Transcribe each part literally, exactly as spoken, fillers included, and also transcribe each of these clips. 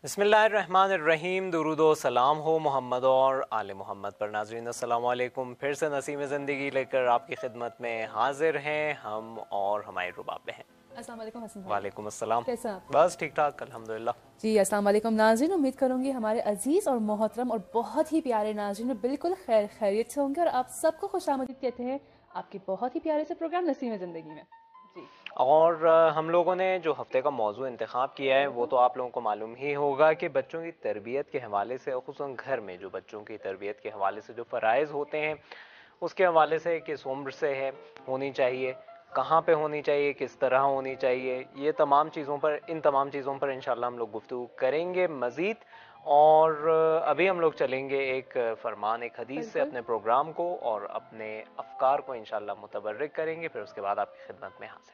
बिस्मिल्लाहिर्रहमानिर्रहीम। दुरूद व सलाम हो मोहम्मद और आले मोहम्मद पर। नाज़रीन अस्सलाम वालेकुम। फिर से नसीम ज़िंदगी लेकर आपकी खिदमत में हाजिर हैं हम और हमारे रुबाब बहन। अस्सलाम वालेकुम हसन भाई। वालेकुम अस्सलाम। कैसे हैं आप? बस ठीक ठाक अल्हम्दुलिल्लाह जी अस्सलाम वालेकुम नाज़रीन। उम्मीद करूंगी हमारे अजीज़ और मोहतरम और बहुत ही प्यारे नाज़रीन बिल्कुल खैर खैरियत से होंगे और आप सबको खुशामदीद कहते हैं आपके बहुत ही प्यारे से प्रोग्राम नसीम ज़िंदगी में। जी और अ, हम लोगों ने जो हफ्ते का मौजू इंतखाब किया है वो तो आप लोगों को मालूम ही होगा कि बच्चों की तरबियत के हवाले से, खुसूसन घर में जो बच्चों की तरबियत के हवाले से जो फ़राइज़ होते हैं उसके हवाले से किस उम्र से है होनी चाहिए, कहाँ पे होनी चाहिए, किस तरह होनी चाहिए, ये तमाम चीज़ों पर इन तमाम चीज़ों पर इंशाल्लाह हम लोग गुफ्तगू करेंगे मज़ीद। और अ, अभी हम लोग चलेंगे एक फरमान एक हदीस से बिल्कुल। अपने प्रोग्राम को और अपने अफकार को इंशाल्लाह मुतबर्रिक करेंगे, फिर उसके बाद आपकी खिदमत में हाजिर।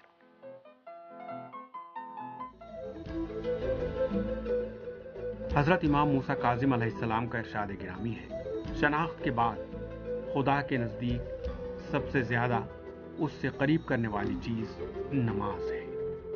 हज़रत इमाम मूसा काज़िम अलैहिस्सलाम का इरशाद गिरामी है, शनाख्त के बाद खुदा के नज़दीक सबसे ज़्यादा उससे करीब करने वाली चीज़ नमाज है।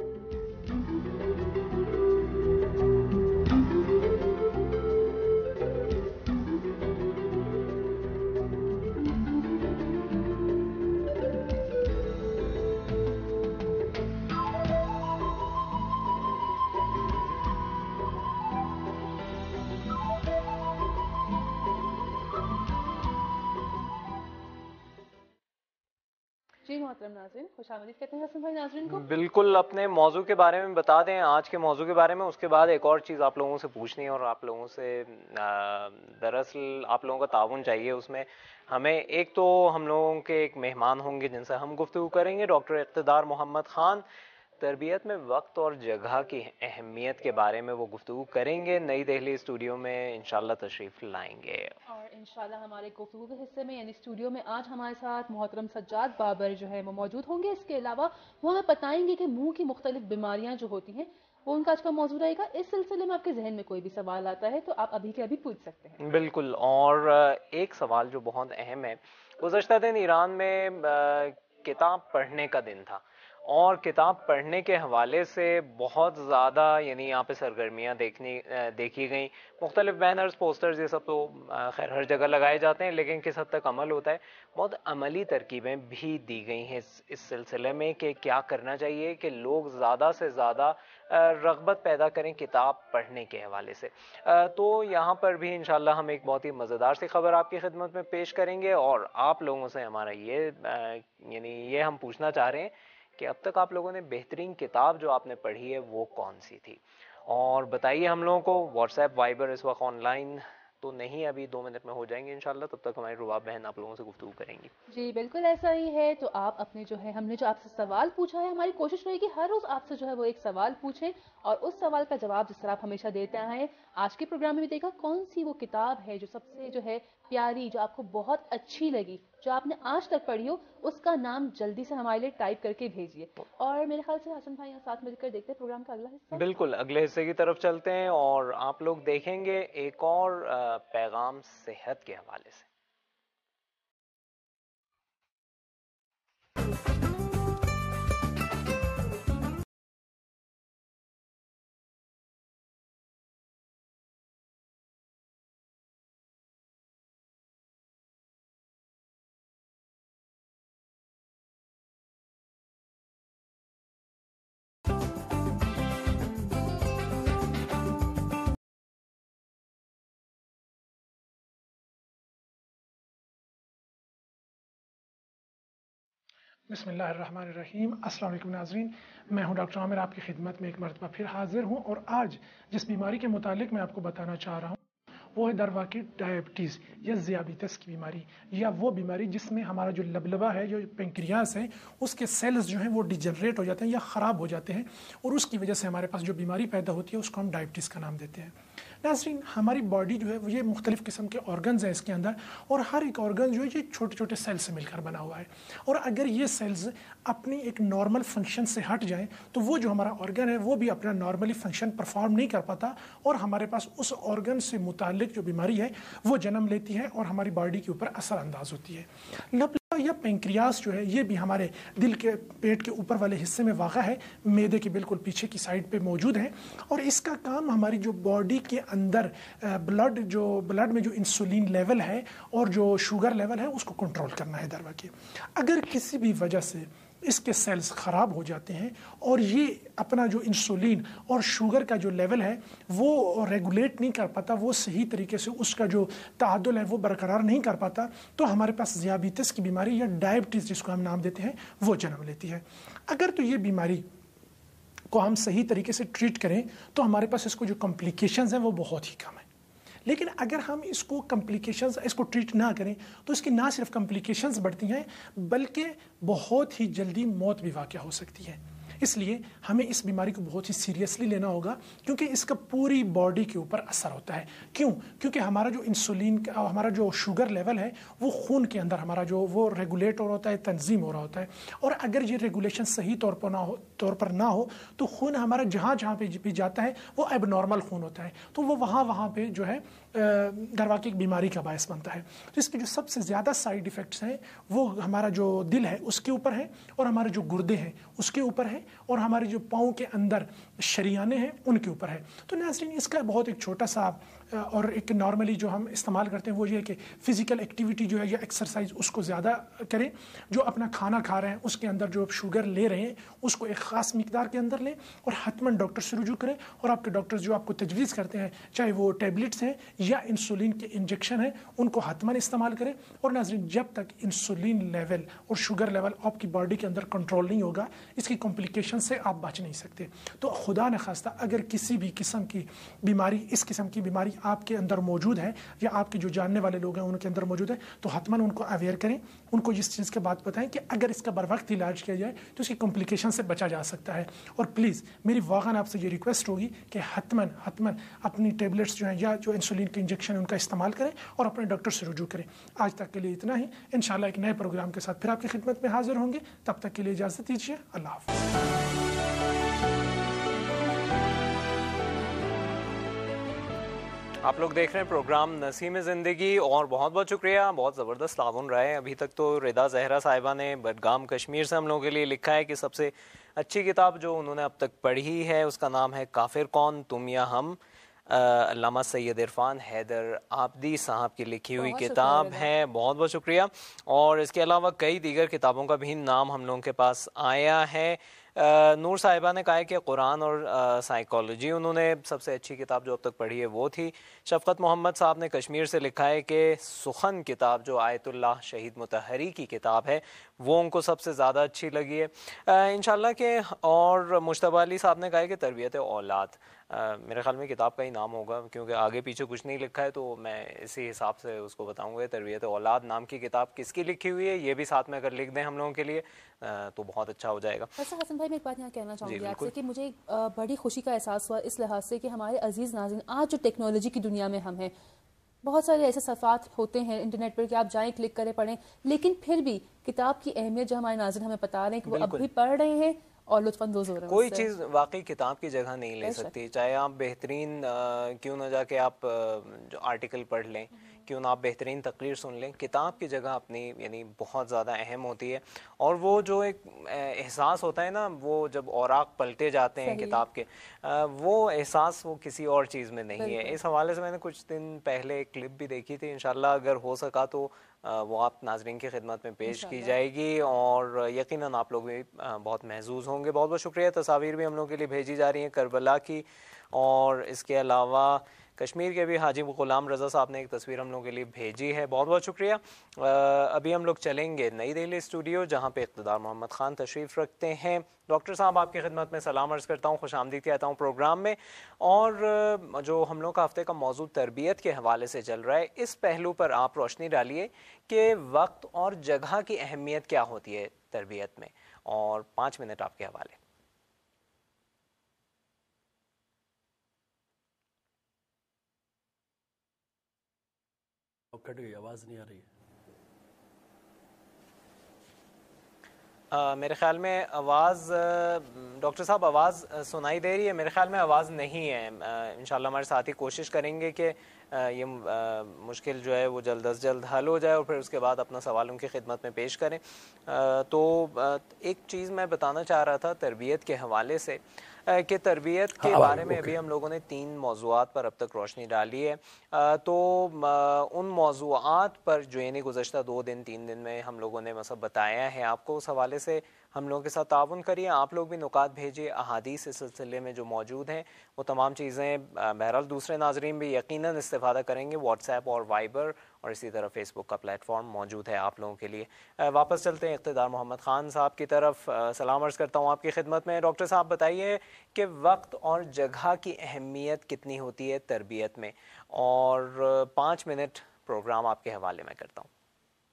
जी मोहतरम नाज़रीन खुशामदीद कहते हैं हसन भाई नाज़रीन को। बिल्कुल, अपने मौजू के बारे में बता दें, आज के मौजू के बारे में, उसके बाद एक और चीज़ आप लोगों से पूछनी है और आप लोगों से दरअसल आप लोगों का ताउन चाहिए उसमें हमें। एक तो हम लोगों के एक मेहमान होंगे जिनसे हम गुफ्तगू करेंगे, डॉक्टर इक़्तिदार मोहम्मद ख़ान। तरबियत में वक्त और जगह की अहमियत के बारे में वो गुफ्तगू करेंगे, नई दिल्ली स्टूडियो में इंशाल्लाह तशरीफ़ लाएंगे। और इंशाल्लाह हमारे गुफ्तगू के हिस्से में यानी स्टूडियो में आज हमारे साथ मोहतरम सज्जाद बाबर जो है वो मौजूद होंगे। इसके अलावा वो हमें बताएंगे कि मुंह की मुख्तलिफ बीमारियां जो होती हैं वो उनका आज का मौजू रहेगा। इस सिलसिले में आपके जहन में कोई भी सवाल आता है तो आप अभी के अभी पूछ सकते हैं। बिल्कुल। और एक सवाल जो बहुत अहम है, गुज़श्ता दिन ईरान में किताब पढ़ने का दिन था और किताब पढ़ने के हवाले से बहुत ज़्यादा यानी यहाँ पे सरगर्मियाँ देखनी देखी गई। मुख्तलिफ बैनर्स, पोस्टर्स, ये सब तो खैर हर जगह लगाए जाते हैं, लेकिन किस हद तक अमल होता है, बहुत अमली तरकीबें भी दी गई हैं इस, इस सिलसिले में कि क्या करना चाहिए कि लोग ज़्यादा से ज़्यादा रग़बत पैदा करें किताब पढ़ने के हवाले से। तो यहाँ पर भी इंशाल्लाह हम एक बहुत ही मज़ेदार सी खबर आपकी खिदमत में पेश करेंगे और आप लोगों से हमारा ये यानी ये हम पूछना चाह रहे हैं कि अब तक आप लोगों ने बेहतरीन किताब जो आपने पढ़ी है वो कौन सी थी। और बताइए हम लोगों को। व्हाट्सएप वाइबर इस वक्त ऑनलाइन तो नहीं, अभी दो मिनट में हो जाएंगे इंशाल्लाह, तब तक हमारी रुबाब बहन आप लोगों से गुफ्तगू करेंगी। जी बिल्कुल ऐसा ही है। तो आप अपने जो है हमने जो आपसे सवाल पूछा है, हमारी कोशिश रहेगी हर रोज आपसे जो है वो एक सवाल पूछें और उस सवाल का जवाब जिस तरह आप हमेशा देते आए आज के प्रोग्राम में भी देखा कौन सी वो किताब है जो सबसे जो है प्यारी, जो आपको बहुत अच्छी लगी, जो आपने आज तक पढ़ी हो, उसका नाम जल्दी से हमारे लिए टाइप करके भेजिए। और मेरे ख्याल से हसन भाई यहाँ साथ मिलकर देखते हैं प्रोग्राम का अगला हिस्सा। बिल्कुल, अगले हिस्से की तरफ चलते हैं और आप लोग देखेंगे एक और पैगाम सेहत के हवाले से। बिस्मिल्लाहिर्रहमानिर्रहीम। अस्सलाम वालेकुम नाज़रीन, मैं हूं डॉक्टर आमिर आपकी खिदमत में एक मरतबा फिर हाजिर हूं और आज जिस बीमारी के मुतालिक मैं आपको बताना चाह रहा हूं वो है दरवाक़ी डायबिटीज़ या ज़ियाबितस की बीमारी, या वो बीमारी जिसमें हमारा जो लबलबा है, जो पेंक्रियास है, उसके सेल्स जो हैं वो डिजनरेट हो जाते हैं या ख़राब हो जाते हैं और उसकी वजह से हमारे पास जो बीमारी पैदा होती है उसको हम डायबिटीज़ का नाम देते हैं। नाज़रीन, हमारी बॉडी जो है वो ये मुख्तलिफ़ किस्म के ऑर्गन्स हैं इसके अंदर और हर एक ऑर्गन जो है ये छोटे छोटे सेल्स से मिलकर बना हुआ है और अगर ये सेल्स अपनी एक नॉर्मल फंक्शन से हट जाएं तो वो जो हमारा ऑर्गन है वो भी अपना नॉर्मली फंक्शन परफॉर्म नहीं कर पाता और हमारे पास उस ऑर्गन से मुतालिक जो बीमारी है वो जन्म लेती है और हमारी बॉडी के ऊपर असर अंदाज होती है। یا پینکریاس جو ہے یہ بھی ہمارے دل کے پیٹ کے اوپر والے حصے میں واقع ہے، معدے کے بالکل پیچھے کی سائڈ پہ موجود ہے، اور اس کا کام ہماری جو باڈی کے اندر بلڈ جو بلڈ میں جو انسولین لیول ہے اور جو شوگر لیول ہے اس کو کنٹرول کرنا ہے در واقع۔ اگر کسی بھی وجہ سے اس کے سیلز خراب ہو جاتے ہیں اور یہ اپنا جو انسولین اور شوگر کا جو لیول ہے وہ ریگولیٹ نہیں کر پاتا، وہ صحیح طریقے سے اس کا جو تعادل ہے وہ برقرار نہیں کر پاتا، تو ہمارے پاس ذیابیطس کی بیماری یا ڈائبٹیز جس کو ہم نام دیتے ہیں وہ جنم لیتی ہے۔ اگر تو یہ بیماری کو ہم صحیح طریقے سے ٹریٹ کریں تو ہمارے پاس اس کو جو کمپلیکیشنز ہیں وہ بہت ہی کم ہیں، لیکن اگر ہم اس کو کمپلیکیشنز اس کو ٹریٹ نہ کریں تو اس کی نہ صرف کمپلیکیشنز بڑھتی ہیں بلکہ بہت ہی جلدی موت بھی واقع ہو سکتی ہے۔ اس لیے ہمیں اس بیماری کو بہت ہی سیریسلی لینا ہوگا، کیونکہ اس کا پوری باڈی کے اوپر اثر ہوتا ہے۔ کیوں؟ کیونکہ ہمارا جو انسولین ہمارا جو شوگر لیول ہے وہ خون کے اندر ہمارا جو وہ ریگولیٹ ہو رہا ہوتا ہے، تنظیم ہو رہا ہوتا ہے، اور اگر یہ ریگولیشن صحیح طور پر نہ ہو طور پر نہ ہو تو خون ہمارا جہاں جہاں پہ بھی جاتا ہے وہ ایب نارمل خون ہوتا ہے، تو وہ وہاں وہاں پہ جو ہے در واقع ایک بیماری کا باعث بنتا ہے۔ تو اس کے جو سب سے زیادہ سائیڈ ایفیکٹس ہیں وہ ہمارا جو دل ہے اس کے اوپر ہے، اور ہمارے جو گردے ہیں اس کے اوپر ہے، اور ہمارے جو پاؤں کے اندر شریانے ہیں ان کے اوپر ہے۔ تو ناظرین اس کا بہت ایک چھوٹا سا اور ایک نارملی جو ہم استعمال کرتے ہیں وہ یہ ہے کہ فزیکل ایکٹیویٹی جو ہے یا ایکسرسائز اس کو زیادہ کریں، جو اپنا کھانا کھا رہے ہیں اس کے اندر جو شوگر لے رہے ہیں اس کو ایک خاص مقدار کے اندر لیں، اور حتماً ڈاکٹر سے رجوع کریں، اور آپ کے ڈاکٹر جو آپ کو تجویز کرتے ہیں چاہے وہ ٹیبلٹس ہیں یا انسولین کے انجیکشن ہیں ان کو حتماً استعمال کریں۔ اور ناظرین جب تک انسولین لیول اور شوگر لیول آپ کی باڈی کے اندر کنٹرول نہیں ہوگا اس کی کمپلیکیشن سے آپ بچ نہیں سکتے۔ تو خدا نخواستہ اگر کسی بھی قسم کی بیماری اس قسم کی بیماری آپ کے اندر موجود ہے یا آپ کے جو جاننے والے لوگ ہیں ان کے اندر موجود ہے تو حتماً ان کو اویئر کریں، ان کو اس چیز کے بات بتائیں کہ اگر اس کا بر وقت علاج کیا جائے تو اس کی کمپلیکیشن سے بچا جا سکتا ہے۔ اور پلیز میری واقعاً آپ سے یہ ریکویسٹ ہوگی کہ حتماً حتماً اپنی ٹیبلٹس جو ہیں یا جو انسولین کے انجیکشن ان کا استعمال کریں اور اپنے ڈاکٹر سے رجوع کریں۔ آج تک کے لیے اتنا ہی، انشاءاللہ ایک نئے پروگرام کے ساتھ پھر آپ کی خدمت میں حاضر ہوں گے، تب تک کے لیے اجازت دیجیے، اللہ حافظ۔ آپ لوگ دیکھ رہے ہیں پروگرام نسیم زندگی، اور بہت بہت شکریہ، بہت زبردست تعاون رہا ہے ابھی تک۔ تو رضا زہرا صاحبہ نے بڈگام کشمیر سے ہم لوگوں کے لیے لکھا ہے کہ سب سے اچھی کتاب جو انہوں نے اب تک پڑھی ہے اس کا نام ہے کافر کون تم یا ہم، علامہ سید عرفان حیدر آبدی صاحب کی لکھی ہوئی کتاب ہے۔ بہت بہت شکریہ۔ اور اس کے علاوہ کئی دیگر کتابوں کا بھی نام ہم لوگوں کے پاس آیا ہے۔ نور صاحبہ نے کہا ہے کہ قرآن اور سائیکالوجی انہوں نے سب سے اچھی کتاب جو اب تک پڑھی ہے وہ تھی۔ شفقت محمد صاحب نے کشمیر سے لکھا ہے کہ سخن کتاب جو آیت اللہ شہید مطہری کی کتاب ہے وہ ان کو سب سے زیادہ اچھی لگی ہے انشاءاللہ کہ۔ اور مشتبہ علی صاحب نے کہا ہے کہ تربیت اولاد، میرے خیال میں کتاب کا ہی نام ہوگا کیونکہ آگے پیچھے کچھ نہیں لکھا ہے، تو میں اسی حساب سے اس کو بتاؤں گا۔ تربیت اولاد نام کی کتاب کس کی لکھی ہوئی ہے یہ بھی ساتھ میں اگر لکھ دیں ہم لوگوں کے لیے تو بہت اچھا ہو جائے گا۔ ایسا حسن بھائی میں ایک بات یہاں کہنا چاہوں گی آپ سے کہ مجھے بڑی خوشی کا احساس ہوا اس لحاظ سے کہ ہمارے عزیز ناظرین آج جو ٹیکنالوجی کی دنیا میں ہم ہیں، بہت سارے ایسے صفحات ہوتے ہیں انٹرنیٹ پر کہ آپ جائیں کلک کریں پڑھیں، لیکن پھر بھی کتاب کی اہمیت جو ہمارے ناظرین ہمیں بتا رہے ہیں کہ وہ اب بھی پڑھ رہے ہیں اور لطف اندوز ہو رہے ہیں۔ کوئی چیز واقعی کتاب کی جگہ نہیں لے سکتی، چاہے آپ بہترین کیوں نہ جا کے آپ جو آرٹیکل پڑھ لیں، کیوں نہ آپ بہترین تقریر سن لیں، کتاب کی جگہ اپنی یعنی بہت زیادہ اہم ہوتی ہے۔ اور وہ جو ایک احساس ہوتا ہے نا، وہ جب اوراق پلٹے جاتے ہیں کتاب کے، وہ احساس وہ کسی اور چیز میں نہیں ہے۔ اس حوالے سے میں نے کچھ دن پہلے ایک کلپ بھی دیکھی تھی، انشاءاللہ اگر ہو سکا تو وہ آپ ناظرین کی خدمت میں پیش کی جائے گی اور یقیناً آپ لوگ بھی بہت محظوظ ہوں گے۔ بہت بہت شکریہ۔ تصاویر بھی ہم لوگوں کے لیے بھیجی جا رہی ہیں کربلا کی، اور اس کے علاوہ کشمیر کے بھی حاجی غلام رضا صاحب نے ایک تصویر ہم لوگوں کے لیے بھیجی ہے، بہت بہت شکریہ۔ ابھی ہم لوگ چلیں گے نئی دہلی اسٹوڈیو جہاں پہ اقتدار محمد خان تشریف رکھتے ہیں۔ ڈاکٹر صاحب آپ کی خدمت میں سلام عرض کرتا ہوں، خوش آمدید کہتا ہوں پروگرام میں۔ اور جو ہم لوگ کا ہفتے کا موضوع تربیت کے حوالے سے چل رہا ہے، اس پہلو پر آپ روشنی ڈالیے کہ وقت اور جگہ کی اہمیت کیا ہوتی ہے تربیت میں، اور پانچ منٹ آپ کے حوالے۔ کٹ گئی، آواز نہیں آ رہی ہے۔ Uh, میرے خیال میں آواز ڈاکٹر صاحب آواز سنائی دے رہی ہے؟ میرے خیال میں آواز نہیں ہے۔ انشاءاللہ ہمارے ساتھی کوشش کریں گے کہ یہ مشکل جو ہے وہ جلد از جلد حل ہو جائے اور پھر اس کے بعد اپنا سوال ان کی خدمت میں پیش کریں. تو ایک چیز میں بتانا چاہ رہا تھا تربیت کے حوالے سے کہ تربیت کے بارے میں ابھی ہم لوگوں نے تین موضوعات پر اب تک روشنی ڈالی ہے. تو ان موضوعات پر جو یعنی گزشتہ دو دن تین دن میں ہم لوگوں نے مطلب بتایا ہے آپ کو, اس حوالے سے ہم لوگوں کے ساتھ تعاون کریے. آپ لوگ بھی نکات بھیجیے, احادیث اس سلسلے میں جو موجود ہیں وہ تمام چیزیں بہرحال دوسرے ناظرین بھی یقیناً استفادہ کریں گے. واٹس ایپ اور وائبر اور اسی طرح فیس بک کا پلیٹ فارم موجود ہے آپ لوگوں کے لیے. واپس چلتے ہیں اقتدار محمد خان صاحب کی طرف. سلام عرض کرتا ہوں آپ کی خدمت میں. ڈاکٹر صاحب بتائیے کہ وقت اور جگہ کی اہمیت کتنی ہوتی ہے تربیت میں, اور پانچ منٹ پروگرام آپ کے حوالے میں کرتا ہوں.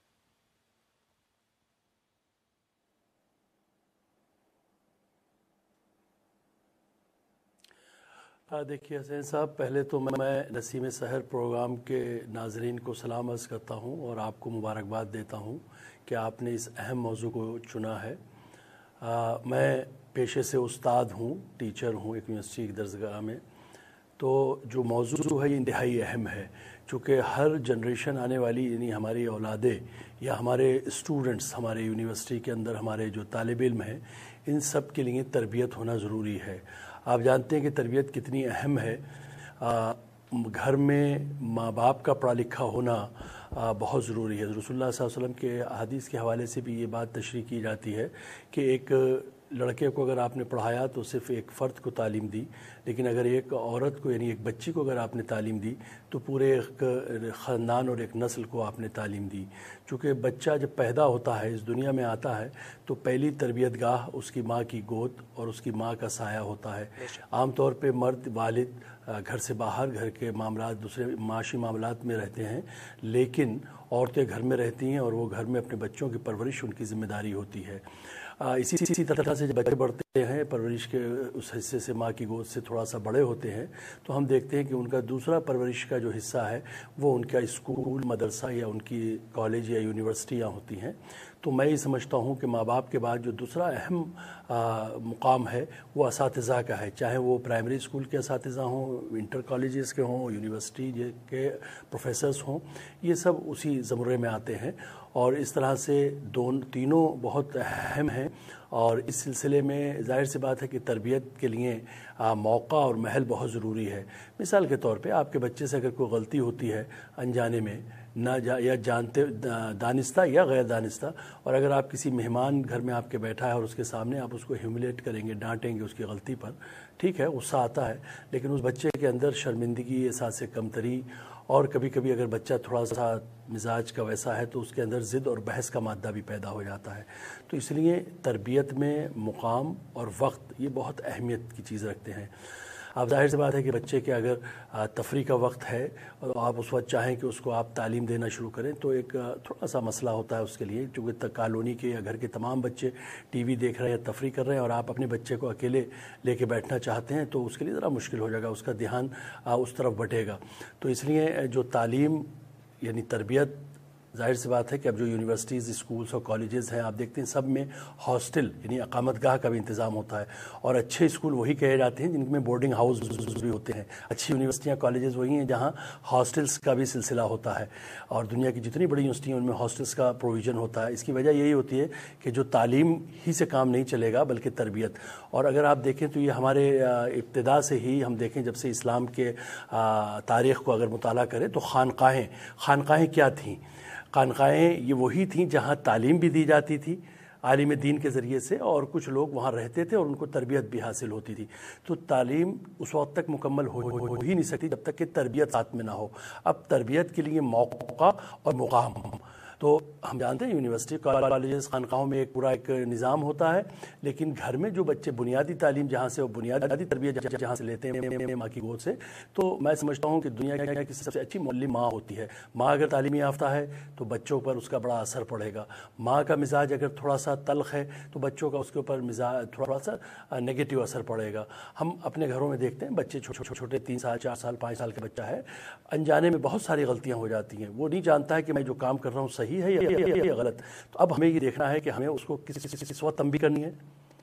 دیکھیے حسین صاحب, پہلے تو میں نسیم سحر پروگرام کے ناظرین کو سلام عرض کرتا ہوں اور آپ کو مبارکباد دیتا ہوں کہ آپ نے اس اہم موضوع کو چنا ہے. آ, میں پیشے سے استاد ہوں, ٹیچر ہوں ایک یونیورسٹی کی درسگاہ میں. تو جو موضوع ہے یہ انتہائی اہم ہے, چونکہ ہر جنریشن آنے والی یعنی ہماری اولادیں یا ہمارے اسٹوڈنٹس ہمارے یونیورسٹی کے اندر ہمارے جو طالب علم ہیں, ان سب کے لیے تربیت ہونا ضروری ہے. آپ جانتے ہیں کہ تربیت کتنی اہم ہے. آ, گھر میں ماں باپ کا پڑھا لکھا ہونا آ, بہت ضروری ہے. رسول اللہ صلی اللہ علیہ وسلم کے حدیث کے حوالے سے بھی یہ بات تشریح کی جاتی ہے کہ ایک لڑکے کو اگر آپ نے پڑھایا تو صرف ایک فرد کو تعلیم دی, لیکن اگر ایک عورت کو یعنی ایک بچی کو اگر آپ نے تعلیم دی تو پورے ایک خاندان اور ایک نسل کو آپ نے تعلیم دی. چونکہ بچہ جب پیدا ہوتا ہے, اس دنیا میں آتا ہے, تو پہلی تربیت گاہ اس کی ماں کی گود اور اس کی ماں کا سایہ ہوتا ہے. عام طور پہ مرد والد گھر سے باہر گھر کے معاملات دوسرے معاشی معاملات میں رہتے ہیں, لیکن عورتیں گھر میں رہتی ہیں اور وہ گھر میں اپنے بچوں کی پرورش ان کی ذمہ داری ہوتی ہے. اسی اسی طرح سے جب بچے بڑھتے ہیں, پرورش کے اس حصے سے ماں کی گود سے تھوڑا سا بڑے ہوتے ہیں, تو ہم دیکھتے ہیں کہ ان کا دوسرا پرورش کا جو حصہ ہے وہ ان کا اسکول, مدرسہ یا ان کی کالج یا یونیورسٹیاں ہوتی ہیں. تو میں یہ سمجھتا ہوں کہ ماں باپ کے بعد جو دوسرا اہم مقام ہے وہ اساتذہ کا ہے, چاہے وہ پرائمری اسکول کے اساتذہ ہوں, انٹر کالجز کے ہوں, یونیورسٹی کے پروفیسرز ہوں, یہ سب اسی زمرے میں آتے ہیں. اور اس طرح سے دون تینوں بہت اہم ہیں, اور اس سلسلے میں ظاہر سی بات ہے کہ تربیت کے لیے موقع اور محل بہت ضروری ہے. مثال کے طور پہ آپ کے بچے سے اگر کوئی غلطی ہوتی ہے انجانے میں, نہ جا یا جانتے دانستہ یا غیر دانستہ, اور اگر آپ کسی مہمان گھر میں آپ کے بیٹھا ہے اور اس کے سامنے آپ اس کو ہیوملیٹ کریں گے, ڈانٹیں گے اس کی غلطی پر, ٹھیک ہے غصہ آتا ہے, لیکن اس بچے کے اندر شرمندگی, احساس کمتری, اور کبھی کبھی اگر بچہ تھوڑا سا مزاج کا ویسا ہے تو اس کے اندر ضد اور بحث کا مادہ بھی پیدا ہو جاتا ہے. تو اس لیے تربیت میں مقام اور وقت یہ بہت اہمیت کی چیز رکھتے ہیں. اب ظاہر سی بات ہے کہ بچے کے اگر تفریح کا وقت ہے اور آپ اس وقت چاہیں کہ اس کو آپ تعلیم دینا شروع کریں تو ایک تھوڑا سا مسئلہ ہوتا ہے اس کے لیے, چونکہ کالونی کے یا گھر کے تمام بچے ٹی وی دیکھ رہے ہیں یا تفریح کر رہے ہیں اور آپ اپنے بچے کو اکیلے لے کے بیٹھنا چاہتے ہیں تو اس کے لیے ذرا مشکل ہو جائے گا, اس کا دھیان اس طرف بٹے گا. تو اس لیے جو تعلیم یعنی تربیت, ظاہر سی بات ہے کہ اب جو یونیورسٹیز, اسکولز اور کالجز ہیں آپ دیکھتے ہیں سب میں ہاسٹل یعنی اقامت گاہ کا بھی انتظام ہوتا ہے, اور اچھے اسکول وہی کہے جاتے ہیں جن میں بورڈنگ ہاؤس بھی ہوتے ہیں. اچھی یونیورسٹیاں, کالجز وہی ہیں جہاں ہاسٹلس کا بھی سلسلہ ہوتا ہے, اور دنیا کی جتنی بڑی یونیورسٹیاں ان میں ہاسٹلس کا پروویژن ہوتا ہے. اس کی وجہ یہی ہوتی ہے کہ جو تعلیم ہی سے کام نہیں چلے گا بلکہ تربیت. اور اگر آپ دیکھیں تو یہ ہمارے ابتدا سے ہی ہم دیکھیں جب سے اسلام کے تاریخ کو اگر مطالعہ کریں تو خانقاہیں خانقاہیں کیا تھیں؟ خانقاہیں یہ وہی تھیں جہاں تعلیم بھی دی جاتی تھی عالم دین کے ذریعے سے, اور کچھ لوگ وہاں رہتے تھے اور ان کو تربیت بھی حاصل ہوتی تھی. تو تعلیم اس وقت تک مکمل ہو ہی نہیں سکتی جب تک کہ تربیت ساتھ میں نہ ہو. اب تربیت کے لیے موقع اور مقام, تو ہم جانتے ہیں یونیورسٹی, کالجز, خانقاہوں میں ایک پورا ایک نظام ہوتا ہے, لیکن گھر میں جو بچے بنیادی تعلیم جہاں سے وہ بنیادی تربیت جہاں سے لیتے ہیں ماں کی گود سے, تو میں سمجھتا ہوں کہ دنیا کی سب سے اچھی معلم ماں ہوتی ہے. ماں اگر تعلیمی یافتہ ہے تو بچوں پر اس کا بڑا اثر پڑے گا. ماں کا مزاج اگر تھوڑا سا تلخ ہے تو بچوں کا اس کے اوپر مزاج تھوڑا سا نگیٹو اثر پڑے گا. ہم اپنے گھروں میں دیکھتے ہیں بچے چھوٹے چھوٹے تین سال چار سال پانچ سال کا بچہ ہے, انجانے میں بہت ساری غلطیاں ہو جاتی ہیں, وہ نہیں جانتا ہے کہ میں جو کام کر رہا ہوں صحیح ہے یا غلط. تو اب ہمیں یہ دیکھنا ہے کہ ہمیں اس کو کس کس وقت تنبیہ کرنی ہے,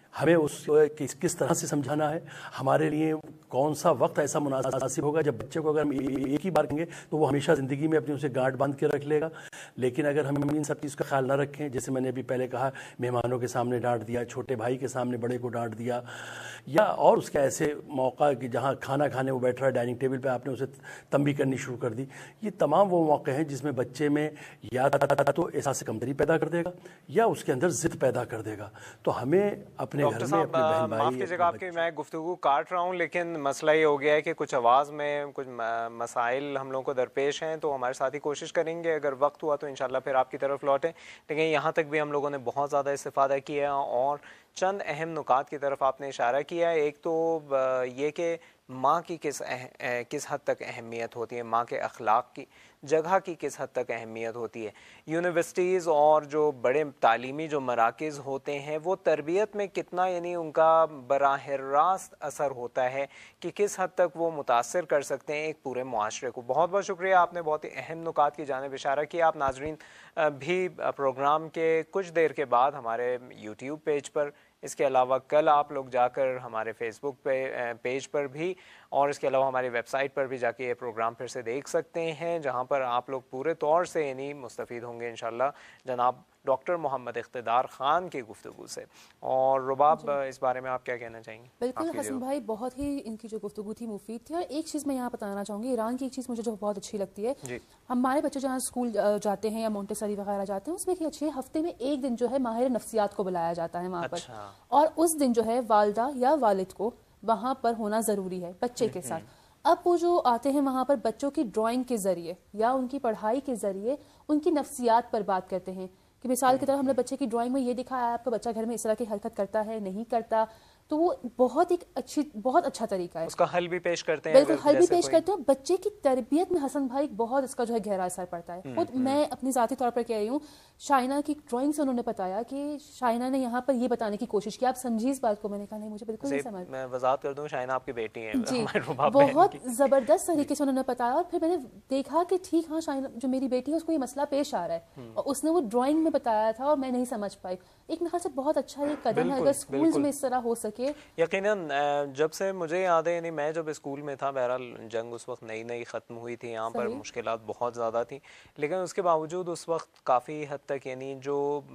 ہمیں اس کو کس کس طرح سے سمجھانا ہے. ہمارے لیے کون سا وقت ایسا مناسب ہوگا جب بچے کو اگر ہم ایک ہی بار کہیں گے تو وہ ہمیشہ زندگی میں اپنی اسے گارڈ باندھ کے رکھ لے گا. لیکن اگر ہم ان سب چیز کا خیال نہ رکھیں, جیسے میں نے ابھی پہلے کہا, مہمانوں کے سامنے ڈانٹ دیا, چھوٹے بھائی کے سامنے بڑے کو ڈانٹ دیا, یا اور اس کے ایسے موقع کہ جہاں کھانا کھانے وہ بیٹھ رہا ہے ڈائننگ ٹیبل پہ, آپ نے اسے تنبیہ کرنی شروع کر دی, یہ تمام وہ موقع ہیں جس میں بچے میں یا تو احساس کمتری پیدا کر دے گا یا اس کے اندر ضد پیدا کر دے گا. تو ہمیں اپنے گھر میں اپنے بہن بھائی, معاف کیجیے گا آپ کی میں گفتگو کاٹ رہا ہوں, لیکن مسئلہ یہ ہو گیا ہے کہ کچھ آواز میں کچھ مسائل ہم لوگوں کو درپیش ہیں, تو ہمارے ساتھی کوشش کریں گے اگر وقت ہوا تو انشاءاللہ پھر آپ کی طرف لوٹیں. لیکن یہاں تک بھی ہم لوگوں نے بہت زیادہ استفادہ کیا, اور چند اہم نکات کی طرف آپ نے اشارہ کیا. ایک تو یہ کہ ماں کی کس کس حد تک اہمیت ہوتی ہے, ماں کے اخلاق کی جگہ کی کس حد تک اہمیت ہوتی ہے. یونیورسٹیز اور جو بڑے تعلیمی جو مراکز ہوتے ہیں وہ تربیت میں کتنا یعنی ان کا براہ راست اثر ہوتا ہے کہ کس حد تک وہ متاثر کر سکتے ہیں ایک پورے معاشرے کو. بہت بہت شکریہ, آپ نے بہت ہی اہم نکات کی جانب اشارہ کیا. آپ ناظرین بھی پروگرام کے کچھ دیر کے بعد ہمارے یوٹیوب پیج پر, اس کے علاوہ کل آپ لوگ جا کر ہمارے فیس بک پہ پیج پر بھی, اور اس کے علاوہ ہماری ویب سائٹ پر بھی جا کے یہ پروگرام پھر سے دیکھ سکتے ہیں, جہاں پر آپ لوگ پورے طور سے یعنی مستفید ہوں گے انشاءاللہ جناب ڈاکٹر محمد اقتدار خان کی گفتگو سے. اور رباب جی. اس بارے میں آپ کیا کہنا چاہیں گے؟ بالکل حسن بھائی, بہت ہی ان کی جو گفتگو تھی مفید تھی. اور ایک چیز میں یہاں بتانا چاہوں گی, ایران کی ایک چیز مجھے جو بہت اچھی لگتی ہے, جی. ہمارے بچے جہاں اسکول جاتے ہیں یا مونٹیسری وغیرہ جاتے ہیں, اس میں ایک اچھی ہفتے میں ایک دن جو ہے ماہر نفسیات کو بلایا جاتا ہے وہاں پر, اچھا. اور اس دن جو ہے والدہ یا والد کو وہاں پر ہونا ضروری ہے بچے کے ساتھ. اب وہ جو آتے ہیں وہاں پر بچوں کی ڈرائنگ کے ذریعے یا ان کی پڑھائی کے ذریعے ان کی نفسیات پر بات کرتے ہیں, کہ مثال کی طرح ہم نے بچے کی ڈرائنگ میں یہ دکھایا ہے آپ کا بچہ گھر میں اس طرح کی حرکت کرتا ہے نہیں کرتا, تو وہ بہت ایک اچھی بہت اچھا طریقہ ہے, اس کا حل بھی پیش کرتے ہیں. بالکل حل بھی پیش کرتے ہیں. بچے کی تربیت میں حسن بھائی بہت اس کا جو ہے گہرا اثر پڑتا ہے. خود میں اپنی ذاتی طور پر کہہ رہی ہوں, شائنہ کی ڈرائنگ سے انہوں نے بتایا کہ شائنہ نے یہاں پر یہ بتانے کی کوشش کی, آپ سمجھیے اس بات کو. میں نے کہا نہیں مجھے بالکل نہیں سمجھ. میں وضاحت کر دوں, شائنہ آپ کی بیٹی ہیں جی, بہت زبردست طریقے سے انہوں نے بتایا. اور پھر میں نے دیکھا کہ ٹھیک ہاں شائنہ جو میری بیٹی ہے اس کو یہ مسئلہ پیش آ رہا ہے, اور اس نے وہ ڈرائنگ میں بتایا تھا اور میں نہیں سمجھ پائی. ایک میرے خیال سے بہت اچھا یہ قدم ہے اگر اسکولز میں اس طرح ہو سکے. یقیناً جب سے مجھے یاد ہے, یعنی میں جب اسکول میں تھا, بہرحال جنگ اس وقت نئی نئی ختم ہوئی تھی, یہاں پر مشکلات بہت زیادہ تھیں, لیکن اس کے باوجود اس وقت کافی حد تک یعنی جو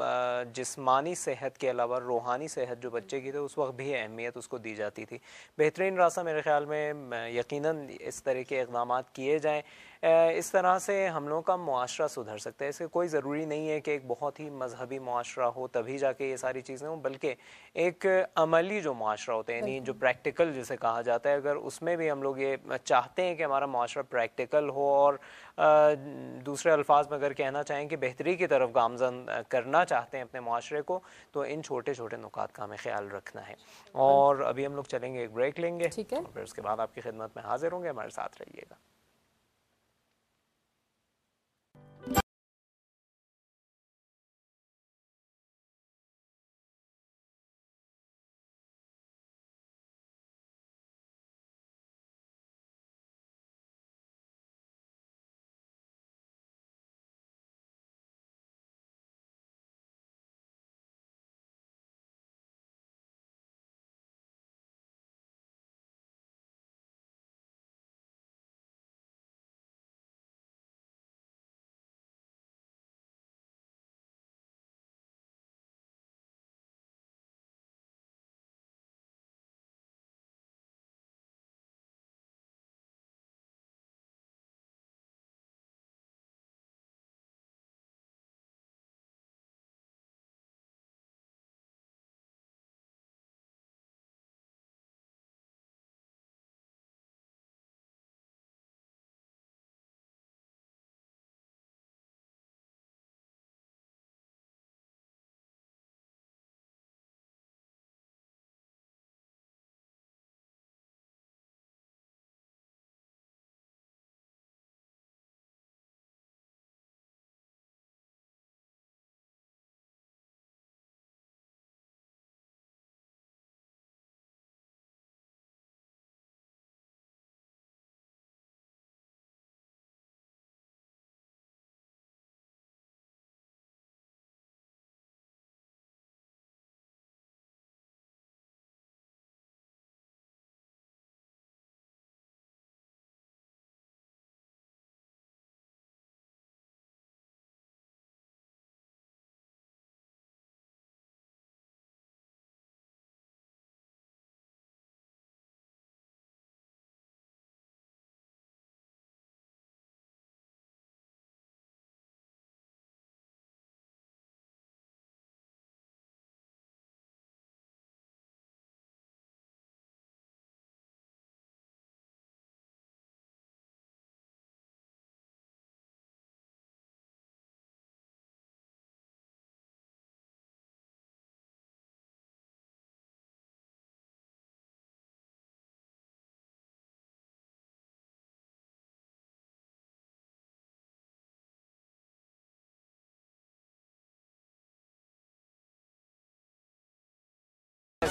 جسمانی صحت کے علاوہ روحانی صحت جو بچے کی تھی اس وقت بھی اہمیت اس کو دی جاتی تھی. بہترین راستہ میرے خیال میں یقیناً اس طرح کے اقدامات کیے جائیں, اس طرح سے ہم لوگوں کا معاشرہ سدھر سکتا ہے. اسے کوئی ضروری نہیں ہے کہ ایک بہت ہی مذہبی معاشرہ ہو تبھی جا کے یہ ساری چیزیں ہوں, بلکہ ایک عملی جو معاشرہ ہوتا ہے یعنی جو پریکٹیکل جسے کہا جاتا ہے, اگر اس میں بھی ہم لوگ یہ چاہتے ہیں کہ ہمارا معاشرہ پریکٹیکل ہو, اور دوسرے الفاظ میں اگر کہنا چاہیں کہ بہتری کی طرف گامزن کرنا چاہتے ہیں اپنے معاشرے کو, تو ان چھوٹے چھوٹے نکات کا ہمیں خیال رکھنا ہے. اور ابھی ہم لوگ چلیں گے, ایک بریک لیں گے, پھر اس کے بعد آپ کی خدمت میں حاضر ہوں گے. ہمارے ساتھ رہیے گا.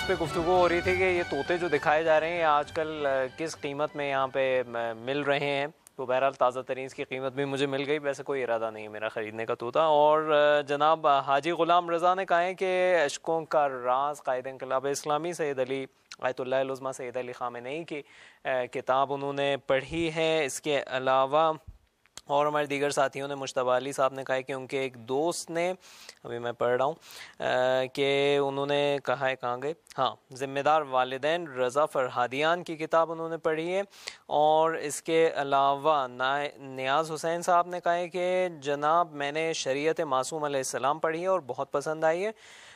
اس پہ گفتگو ہو رہی تھی کہ یہ طوطے جو دکھائے جا رہے ہیں آج کل کس قیمت میں یہاں پہ مل رہے ہیں. تو بہرحال تازہ ترین اس کی قیمت بھی مجھے مل گئی. ویسے کوئی ارادہ نہیں ہے میرا خریدنے کا طوطا. اور جناب حاجی غلام رضا نے کہا ہے کہ اشکوں کا راز قائد انقلاب اسلامی سید علی آیت اللہ العظمیٰ سید علی خامنئی کی کتاب انہوں نے پڑھی ہے. اس کے علاوہ اور ہمارے دیگر ساتھیوں نے, مشتبہ علی صاحب نے کہا ہے کہ ان کے ایک دوست نے, ابھی میں پڑھ رہا ہوں کہ انہوں نے کہا ہے, کہاں گئے, ہاں, ذمہ دار والدین رضا فرہادیان کی کتاب انہوں نے پڑھی ہے. اور اس کے علاوہ نیاز حسین صاحب نے کہا ہے کہ جناب میں نے شریعت معصوم علیہ السلام پڑھی ہے اور بہت پسند آئی ہے.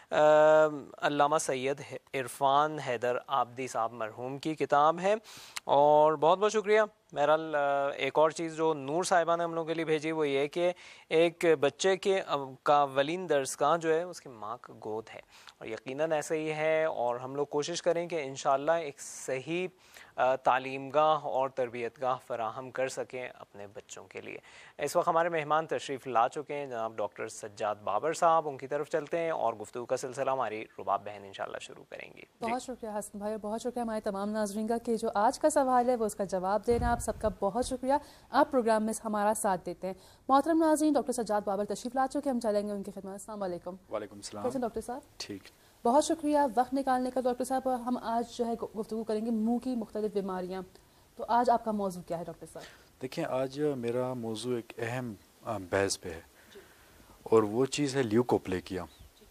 علامہ سید عرفان حیدر آبدی صاحب مرحوم کی کتاب ہے. اور بہت بہت شکریہ. بہرحال ایک اور چیز جو نور صاحبہ نے ہم لوگوں کے لیے بھیجی وہ یہ کہ ایک بچے کے کا ولین درسگاہ جو ہے اس کی ماں کا گود ہے, اور یقیناً ایسے ہی ہے. اور ہم لوگ کوشش کریں کہ انشاءاللہ ایک صحیح تعلیم گاہ اور تربیت گاہ فراہم کر سکیں اپنے بچوں کے لیے. اس وقت ہمارے مہمان تشریف لا چکے ہیں, جناب ڈاکٹر سجاد بابر صاحب. ان کی طرف چلتے ہیں اور گفتگو کا سلسلہ ہماری رباب بہن انشاءاللہ شروع کریں گی. بہت شکریہ حسن بھائی, بہت شکریہ ہمارے تمام ناظرین کا کہ جو آج کا سوال ہے وہ اس کا جواب دینا. آپ سب کا بہت شکریہ, آپ پروگرام میں ہمارا ساتھ دیتے ہیں. محترم ناظرین, ڈاکٹر سجاد بابر تشریف لا چکے, ہم چلیں گے ان کی خدمت. السلام علیکم. وعلیکم السلام. کیسے ڈاکٹر صاحب؟ ٹھیک, بہت شکریہ وقت نکالنے کا. ڈاکٹر صاحب ہم آج جو ہے گفتگو کریں گے منہ کی مختلف بیماریاں. تو آج آپ کا موضوع کیا ہے ڈاکٹر صاحب؟ دیکھیں آج میرا موضوع ایک اہم بحث پہ ہے, اور وہ چیز ہے لیوکوپلیکیا.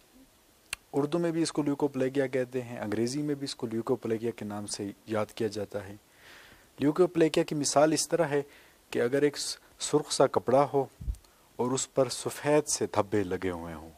اردو میں بھی اس کو لیوکوپلیکیا کہتے ہیں, انگریزی میں بھی اس کو لیوکوپلیکیا کے نام سے یاد کیا جاتا ہے. لیوکوپلیکیا کی مثال اس طرح ہے کہ اگر ایک سرخ سا کپڑا ہو اور اس پر سفید سے دھبے لگے ہوئے ہوں,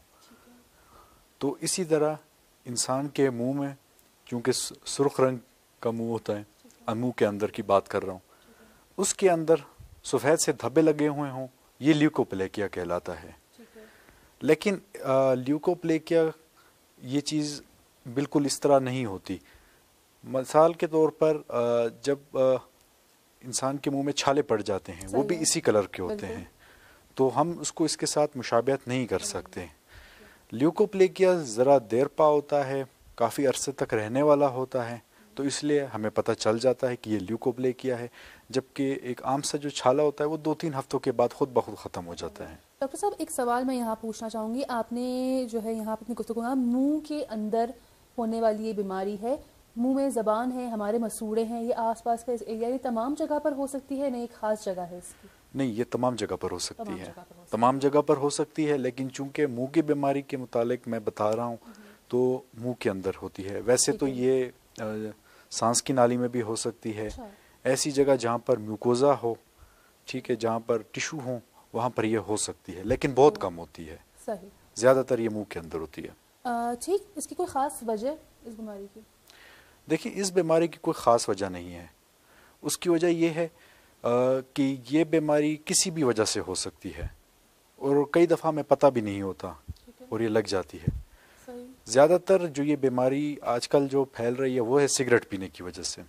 تو اسی طرح انسان کے منہ میں, چونکہ سرخ رنگ کا منہ ہوتا ہے, منہ کے اندر کی بات کر رہا ہوں, اس کے اندر سفید سے دھبے لگے ہوئے ہوں, یہ لیوکوپلیکیا کہلاتا ہے. لیکن لیوکوپلیکیا یہ چیز بالکل اس طرح نہیں ہوتی. مثال کے طور پر جب انسان کے منہ میں چھالے پڑ جاتے ہیں وہ بھی اسی کلر کے ہوتے ہیں, تو ہم اس کو اس کے ساتھ مشابہت نہیں کر سکتے. لیوکوپلیکیا ذرا دیر پا ہوتا ہے, کافی عرصے تک رہنے والا ہوتا ہے, تو اس لیے ہمیں پتہ چل جاتا ہے کہ یہ لیوکوپلیکیا ہے. جبکہ ایک عام سا جو چھالا ہوتا ہے وہ دو تین ہفتوں کے بعد خود بخود ختم ہو جاتا ہے. ڈاکٹر صاحب ایک سوال میں یہاں پوچھنا چاہوں گی. آپ نے جو ہے یہاں اپنی گفتگو میں منہ کے اندر ہونے والی یہ بیماری ہے, منہ میں زبان ہے, ہمارے مسوڑے ہیں, یہ آس پاس کا ایریا, یہ تمام جگہ پر ہو سکتی ہے, نہیں ایک خاص جگہ ہے اس کی؟ نہیں, یہ تمام جگہ پر ہو سکتی ہے, تمام جگہ پر ہو سکتی ہے. لیکن چونکہ منہ کی بیماری کے متعلق میں بتا رہا ہوں تو منہ کے اندر ہوتی ہے. ویسے تو یہ سانس کی نالی میں بھی ہو سکتی ہے, ایسی جگہ جہاں پر میوکوزا ہو, ٹھیک ہے, جہاں پر ٹشو ہوں, وہاں پر یہ ہو سکتی ہے, لیکن بہت کم ہوتی ہے. صحیح, زیادہ تر یہ منہ کے اندر ہوتی ہے. ٹھیک, اس کی کوئی خاص وجہ اس بیماری کی؟ دیکھیں اس بیماری کی کوئی خاص وجہ نہیں ہے. اس کی وجہ یہ ہے کہ یہ بیماری کسی بھی وجہ سے ہو سکتی ہے, اور کئی دفعہ ہمیں پتہ بھی نہیں ہوتا اور یہ لگ جاتی ہے. زیادہ تر جو یہ بیماری آج کل جو پھیل رہی ہے وہ ہے سگریٹ پینے کی وجہ سے.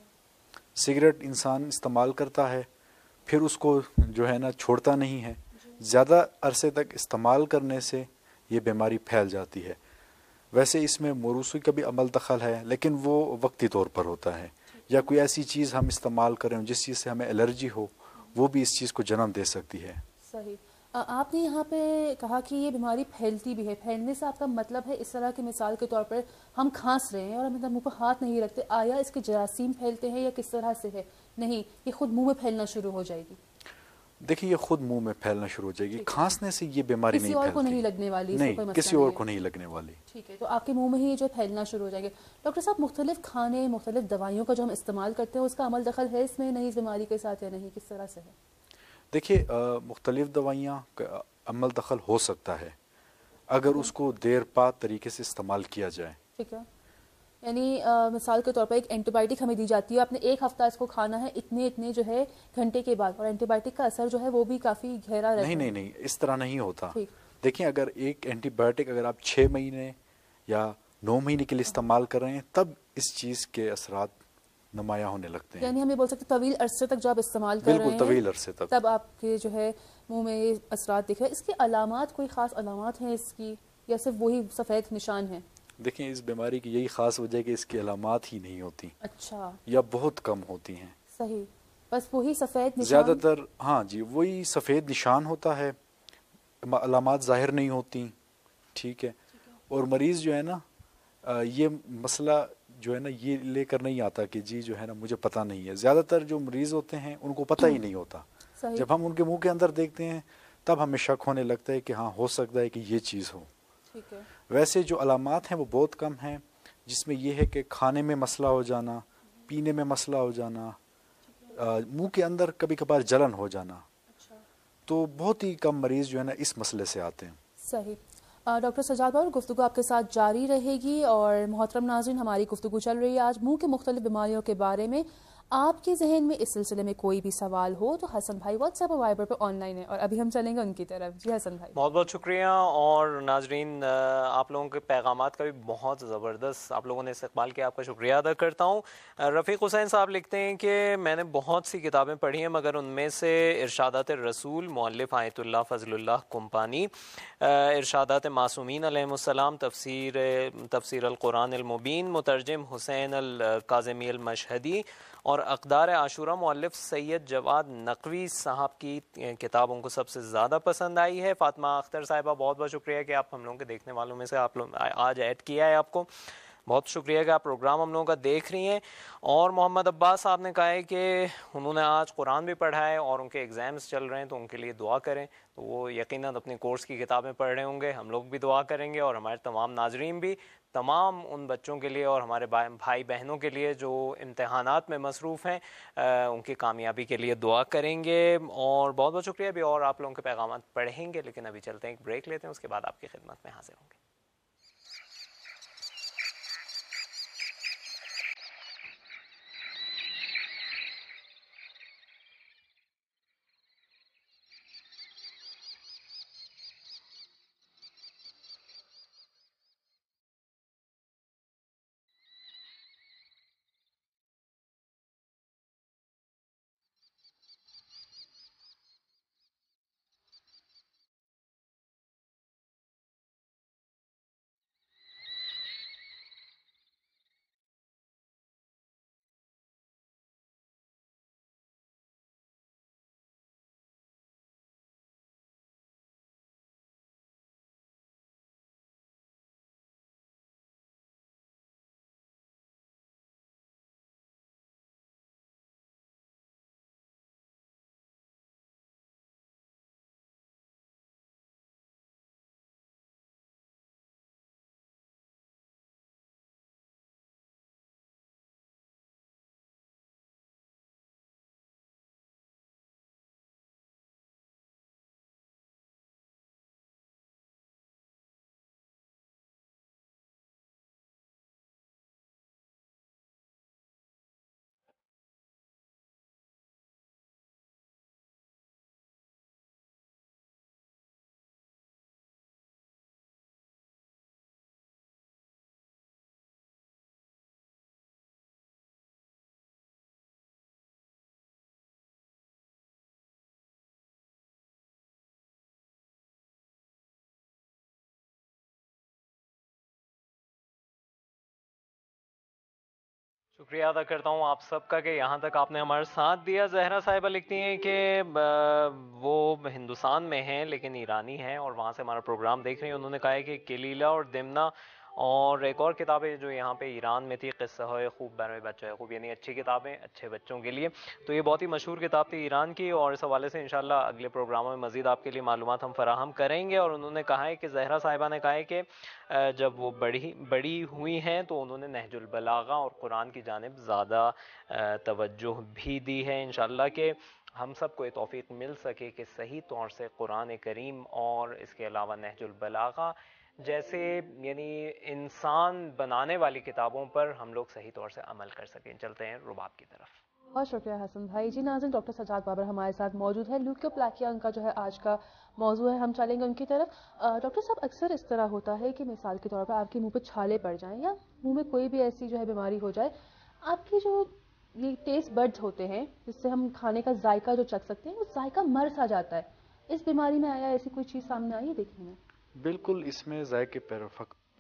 سگریٹ انسان استعمال کرتا ہے, پھر اس کو جو ہے نا چھوڑتا نہیں ہے, زیادہ عرصے تک استعمال کرنے سے یہ بیماری پھیل جاتی ہے. ویسے اس میں موروثی کا بھی عمل دخل ہے, لیکن وہ وقتی طور پر ہوتا ہے, یا کوئی ایسی چیز ہم استعمال کریں جس چیز سے ہمیں الرجی ہو, وہ بھی اس چیز کو جنم دے سکتی ہے. صحیح. آپ نے یہاں پہ کہا کہ یہ بیماری پھیلتی بھی ہے, پھیلنے سے آپ کا مطلب ہے اس طرح کی مثال کے طور پر ہم کھانس رہے ہیں اور ہم منہ پر ہاتھ نہیں رکھتے, آیا اس کے جراثیم پھیلتے ہیں یا کس طرح سے ہے؟ نہیں, یہ خود منہ میں پھیلنا شروع ہو جائے گی. دیکھیں یہ خود منہ میں پھیلنا شروع ہو جائے گی. کھانسنے سے یہ بیماری نہیں پھیلتی, کسی اور کو نہیں لگنے والی, نہیں کسی اور کو نہیں لگنے والی. ٹھیک ہے, تو آپ کے منہ میں ہی جو پھیلنا شروع ہو جائیں گے. ڈاکٹر صاحب مختلف کھانے, مختلف دوائیوں کا جو ہم استعمال کرتے ہیں اس کا عمل دخل ہے اس میں نہیں اس بیماری کے ساتھ یا نہیں, کس طرح سے ہے؟ دیکھیے مختلف دوائیاں کا عمل دخل ہو سکتا ہے اگر اس کو دیر پا طریقے سے استعمال کیا جائے. ٹھیک ہے, یعنی مثال کے طور پر ایک اینٹی بائیوٹک ہمیں دی جاتی ہے, آپ نے ایک ہفتہ اس کو کھانا ہے اتنے اتنے جو ہے گھنٹے کے بعد, اور اینٹی بائیوٹک کا اثر جو ہے وہ بھی کافی گہرا رہتا ہے. نہیں نہیں نہیں اس طرح نہیں ہوتا. دیکھیں اگر ایک اینٹی بائیوٹک اگر آپ چھ مہینے یا نو مہینے کے لیے استعمال کر رہے ہیں تب اس چیز کے اثرات نمایاں ہونے لگتے ہیں. یعنی ہم یہ بول سکتے طویل عرصے تک جب استعمال کر رہے ہیں, بالکل طویل عرصے تک, تب آپ کے جو ہے منہ میں یہ اثرات دکھ رہے ہیں. اس کی علامات, کوئی خاص علامات ہیں اس کی یا صرف وہی سفید نشان ہیں؟ دیکھیں اس بیماری کی یہی خاص وجہ ہے کہ اس کی علامات ہی نہیں ہوتی. اچھا. یا بہت کم ہوتی ہیں. صحیح. بس وہی سفید نشان زیادہ تر ہاں جی وہی سفید نشان ہوتا ہے, علامات ظاہر نہیں ہوتی. ٹھیک ہے. اور مریض جو ہے نا یہ مسئلہ جو ہے نا یہ لے کر نہیں آتا کہ جی جو ہے نا مجھے پتہ نہیں ہے. زیادہ تر جو مریض ہوتے ہیں ان کو پتہ ہی نہیں ہوتا. جب ہم ان کے منہ کے اندر دیکھتے ہیں تب ہمیں شک ہونے لگتا ہے کہ ہاں ہو سکتا ہے کہ یہ چیز ہو. ٹھیک ہے. ویسے جو علامات ہیں وہ بہت کم ہیں, جس میں یہ ہے کہ کھانے میں مسئلہ ہو جانا, پینے میں مسئلہ ہو جانا, منہ کے اندر کبھی کبھار جلن ہو جانا. تو بہت ہی کم مریض جو ہے نا اس مسئلے سے آتے ہیں. صحیح. ڈاکٹر سجاد بابر گفتگو آپ کے ساتھ جاری رہے گی. اور محترم ناظرین ہماری گفتگو چل رہی ہے آج منہ کے مختلف بیماریوں کے بارے میں. آپ کے ذہن میں اس سلسلے میں کوئی بھی سوال ہو تو حسن بھائی واٹس ایپ اور وائبر پہ آن لائن ہے, اور ابھی ہم چلیں گے ان کی طرف. جی حسن بھائی. بہت بہت شکریہ. اور ناظرین آپ لوگوں کے پیغامات کا بھی بہت زبردست آپ لوگوں نے استقبال کیا, آپ کا شکریہ ادا کرتا ہوں. رفیق حسین صاحب لکھتے ہیں کہ میں نے بہت سی کتابیں پڑھی ہیں مگر ان میں سے ارشادات رسول مؤلف آیت اللہ فضل اللہ کمپانی, ارشادات معصومین علیہ السلام, تفسیر تفسیر القرآن المبین مترجم حسین الکاظمی المشہدی, اور اقدار عاشورہ مؤلف سید جواد نقوی صاحب کی کتاب ان کو سب سے زیادہ پسند آئی ہے. فاطمہ اختر صاحبہ بہت بہت شکریہ کہ آپ ہم لوگوں کے دیکھنے والوں میں سے آپ لوگ آج ایڈ کیا ہے. آپ کو بہت شکریہ کہ آپ پروگرام ہم لوگوں کا دیکھ رہی ہیں. اور محمد عباس صاحب نے کہا ہے کہ انہوں نے آج قرآن بھی پڑھا ہے اور ان کے ایگزامز چل رہے ہیں تو ان کے لیے دعا کریں. تو وہ یقیناً اپنے کورس کی کتابیں پڑھ رہے ہوں گے, ہم لوگ بھی دعا کریں گے اور ہمارے تمام ناظرین بھی, تمام ان بچوں کے لیے اور ہمارے بھائی بہنوں کے لیے جو امتحانات میں مصروف ہیں ان کی کامیابی کے لیے دعا کریں گے. اور بہت بہت شکریہ. بھی اور آپ لوگوں کے پیغامات پڑھیں گے, لیکن ابھی چلتے ہیں ایک بریک لیتے ہیں, اس کے بعد آپ کی خدمت میں حاضر ہوں گے. شکریہ ادا کرتا ہوں آپ سب کا کہ یہاں تک آپ نے ہمارا ساتھ دیا. زہرا صاحبہ لکھتی ہیں کہ وہ ہندوستان میں ہیں لیکن ایرانی ہیں اور وہاں سے ہمارا پروگرام دیکھ رہی ہیں. انہوں نے کہا ہے کہ کلیلہ اور دمنہ اور ایک اور کتابیں جو یہاں پہ ایران میں تھی, قصہ ہے خوب برائے بچہ خوب, یعنی اچھی کتابیں اچھے بچوں کے لیے. تو یہ بہت ہی مشہور کتاب تھی ایران کی, اور اس حوالے سے انشاءاللہ اگلے پروگراموں میں مزید آپ کے لیے معلومات ہم فراہم کریں گے. اور انہوں نے کہا ہے کہ زہرا صاحبہ نے کہا ہے کہ جب وہ بڑی بڑی ہوئی ہیں تو انہوں نے نہج البلاغہ اور قرآن کی جانب زیادہ توجہ بھی دی ہے. انشاءاللہ کہ ہم سب کو یہ توفیق مل سکے کہ صحیح طور سے قرآن کریم اور اس کے علاوہ نہج البلاغہ جیسے یعنی انسان بنانے والی کتابوں پر ہم لوگ صحیح طور سے عمل کر سکیں. چلتے ہیں رباب کی طرف. بہت شکریہ حسن بھائی. جی ناظرین ڈاکٹر سجاد بابر ہمارے ساتھ موجود ہے. لیوکوپلاکیا ان کا جو ہے آج کا موضوع ہے, ہم چلیں گے ان کی طرف. ڈاکٹر صاحب اکثر اس طرح ہوتا ہے کہ مثال کے طور پر آپ کے منہ پہ چھالے پڑ جائیں یا منہ میں کوئی بھی ایسی جو ہے بیماری ہو جائے, آپ کی جو یہ ٹیسٹ بڈز ہوتے ہیں جس سے ہم کھانے کا ذائقہ جو چکھ سکتے ہیں وہ ذائقہ مر سا جاتا ہے. اس بیماری میں آیا ایسی کوئی چیز سامنے آئی ہے دیکھنے میں؟ بالکل, اس میں ذائقے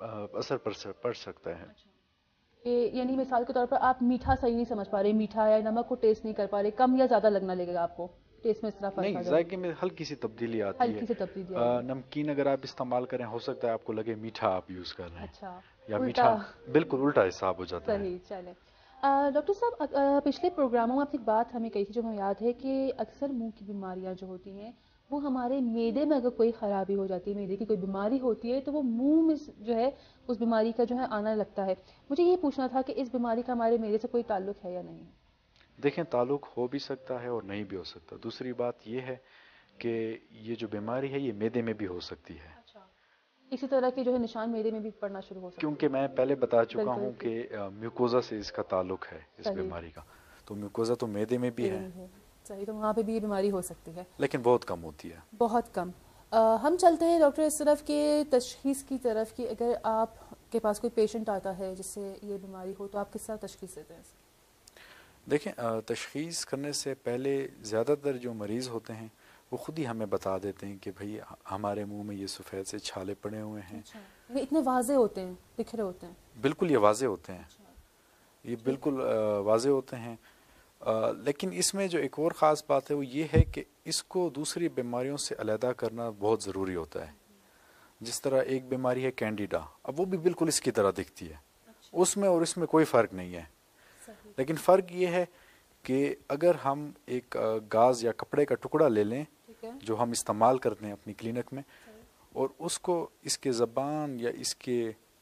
اثر پڑ سکتا ہے. یعنی مثال کے طور پر آپ میٹھا صحیح نہیں سمجھ پا رہے, میٹھا یا نمک کو ٹیسٹ نہیں کر پا رہے, کم یا زیادہ لگنا لگے گا آپ کو, ٹیسٹ میں اس طرح فرق نہیں, ذائقے میں ہلکی سی تبدیلی آتی ہے. ہلکی سی تبدیلی نمکین اگر آپ استعمال کریں ہو سکتا ہے آپ کو لگے میٹھا آپ یوز کر رہے ہیں. اچھا, یا میٹھا بالکل الٹا حساب ہو جاتا ہے. صحیح. چلیں ڈاکٹر صاحب, پچھلے پروگراموں میں آپ نے ایک بات ہمیں کہی تھی جو ہمیں یاد ہے کہ اکثر منہ کی بیماریاں جو ہوتی ہیں وہ ہمارے معدے میں اگر کوئی خرابی ہو جاتی ہے, معدے کی کوئی بیماری ہوتی ہے تو وہ منہ میں جو ہے اس بیماری کا جو ہے آنا لگتا ہے. مجھے یہ پوچھنا تھا کہ اس بیماری کا ہمارے معدے سے کوئی تعلق ہے یا نہیں؟ دیکھیں, تعلق ہو بھی سکتا ہے اور نہیں بھی ہو سکتا. دوسری بات یہ ہے کہ یہ جو بیماری ہے یہ معدے میں بھی ہو سکتی ہے. اسی طرح کے جو ہے نشان معدے میں بھی پڑنا شروع ہو سکتے ہیں, کیونکہ میں پہلے بتا چکا ہوں کہ میوکوزا سے اس کا تعلق ہے اس بیماری کا. تو میوکوزا تو معدے میں بھی ہے. صحیح, تو وہاں پہ بھی یہ بیماری ہو سکتی ہے, لیکن بہت کم ہوتی ہے. بہت کم. ہم چلتے ہیں ڈاکٹر اس طرف کے تشخیص کی طرف کہ اگر آپ کے پاس کوئی پیشنٹ آتا ہے جس سے یہ بیماری ہو تو آپ کس طرح تشخیص دیتے ہیں؟ دیکھیں, تشخیص کرنے سے پہلے زیادہ تر جو مریض ہوتے ہیں وہ خود ہی ہمیں بتا دیتے ہیں کہ بھئی ہمارے منہ میں یہ سفید سے چھالے پڑے ہوئے ہیں. یہ اتنے واضح ہوتے ہیں, بکھرے ہوتے ہیں؟ بالکل, یہ واضح ہوتے ہیں, یہ بالکل واضح ہوتے ہیں. لیکن اس میں جو ایک اور خاص بات ہے وہ یہ ہے کہ اس کو دوسری بیماریوں سے علیحدہ کرنا بہت ضروری ہوتا ہے. جس طرح ایک بیماری ہے کینڈیڈا, اب وہ بھی بالکل اس کی طرح دکھتی ہے, اس میں اور اس میں کوئی فرق نہیں ہے. لیکن فرق یہ ہے کہ اگر ہم ایک گاز یا کپڑے کا ٹکڑا لے لیں جو ہم استعمال کرتے ہیں اپنی کلینک میں, اور اس کو اس کے زبان یا اس کے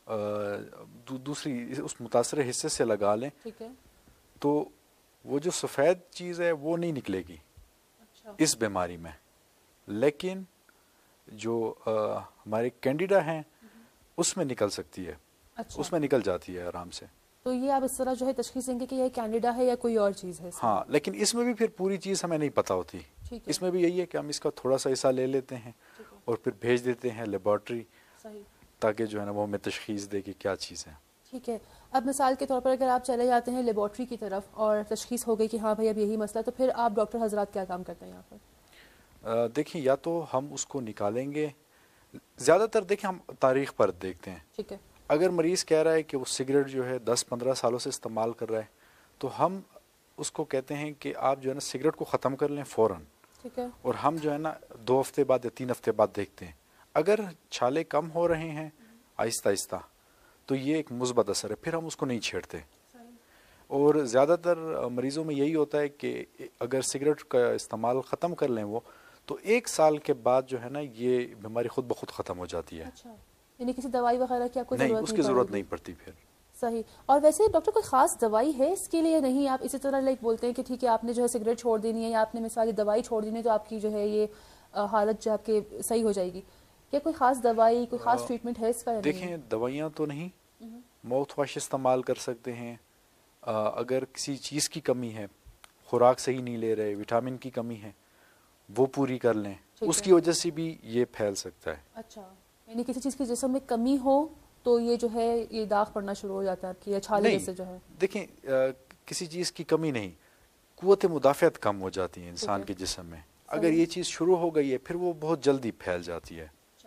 دوسری اس متاثرہ حصے سے لگا لیں تو وہ جو سفید چیز ہے وہ نہیں نکلے گی اس بیماری میں. لیکن جو ہمارے کینڈیڈا ہیں اس میں نکل سکتی ہے, اس میں نکل جاتی ہے آرام سے. تو یہ آپ اس طرح جو ہے تشخیص دیں گے کہ یہ کینڈیڈا ہے یا کوئی اور چیز ہے؟ ہاں, لیکن اس میں بھی پھر پوری چیز ہمیں نہیں پتہ ہوتی. اس میں بھی یہی ہے کہ ہم اس کا تھوڑا سا حصہ لے لیتے ہیں اور پھر بھیج دیتے ہیں لیبارٹری تاکہ جو ہے نا وہ ہمیں تشخیص دے کہ کیا چیز ہے. ٹھیک ہے. اب مثال کے طور پر اگر آپ چلے جاتے ہیں لیبارٹری کی طرف اور تشخیص ہو گئی کہ ہاں بھائی اب یہی مسئلہ, تو پھر آپ ڈاکٹر حضرات کیا کام کرتے ہیں یہاں پر؟ دیکھیں, یا تو ہم اس کو نکالیں گے, زیادہ تر دیکھیں ہم تاریخ پر دیکھتے ہیں. ٹھیک ہے. اگر مریض کہہ رہا ہے کہ وہ سگریٹ جو ہے دس پندرہ سالوں سے استعمال کر رہا ہے تو ہم اس کو کہتے ہیں کہ آپ جو ہے نا سگریٹ کو ختم کر لیں فوراً. ٹھیک ہے. اور ہم جو ہے نا دو ہفتے بعد یا تین ہفتے بعد دیکھتے ہیں. اگر چھالے کم ہو رہے ہیں آہستہ آہستہ تو یہ ایک مثبت اثر ہے, پھر ہم اس کو نہیں چھیڑتے. اور زیادہ تر مریضوں میں یہی ہوتا ہے کہ اگر سگریٹ کا استعمال ختم کر لیں وہ تو ایک سال کے بعد جو ہے نا یہ بیماری خود بخود ختم ہو جاتی ہے. اچھا, یعنی کسی دوائی وغیرہ کی آپ کو نہیں, اس کی ضرورت نہیں پڑتی پھر. صحیح. اور ویسے ڈاکٹر کوئی خاص دوائی ہے اس کے لیے نہیں؟ آپ اسی طرح لائک بولتے ہیں کہ ٹھیک ہے آپ نے جو ہے سگریٹ چھوڑ دینی ہے یا آپ نے مثالی دوائی چھوڑ دینی ہے تو آپ کی جو ہے یہ حالت جو آپ کے صحیح ہو جائے گی, یا کوئی خاص دوائی کوئی خاص ٹریٹمنٹ ہے اس کا؟ دیکھیں, دوائیاں تو نہیں, ماؤتھ واش استعمال کر سکتے ہیں. اگر کسی چیز کی کمی ہے, خوراک صحیح نہیں لے رہے, وٹامن کی کمی ہے, وہ پوری کر لیں, اس کی وجہ سے بھی یہ پھیل سکتا ہے. اچھا, یعنی کسی چیز کی جسم میں کمی ہو تو یہ جو ہے یہ داغ پڑنا شروع ہو جاتا ہے آپ کی, یا چھالے جیسے جو ہے؟ دیکھیں, کسی چیز کی کمی نہیں, قوت مدافعت کم ہو جاتی ہے انسان کے جسم میں. اگر یہ چیز شروع ہو گئی ہے پھر وہ بہت جلدی پھیل جاتی ہے.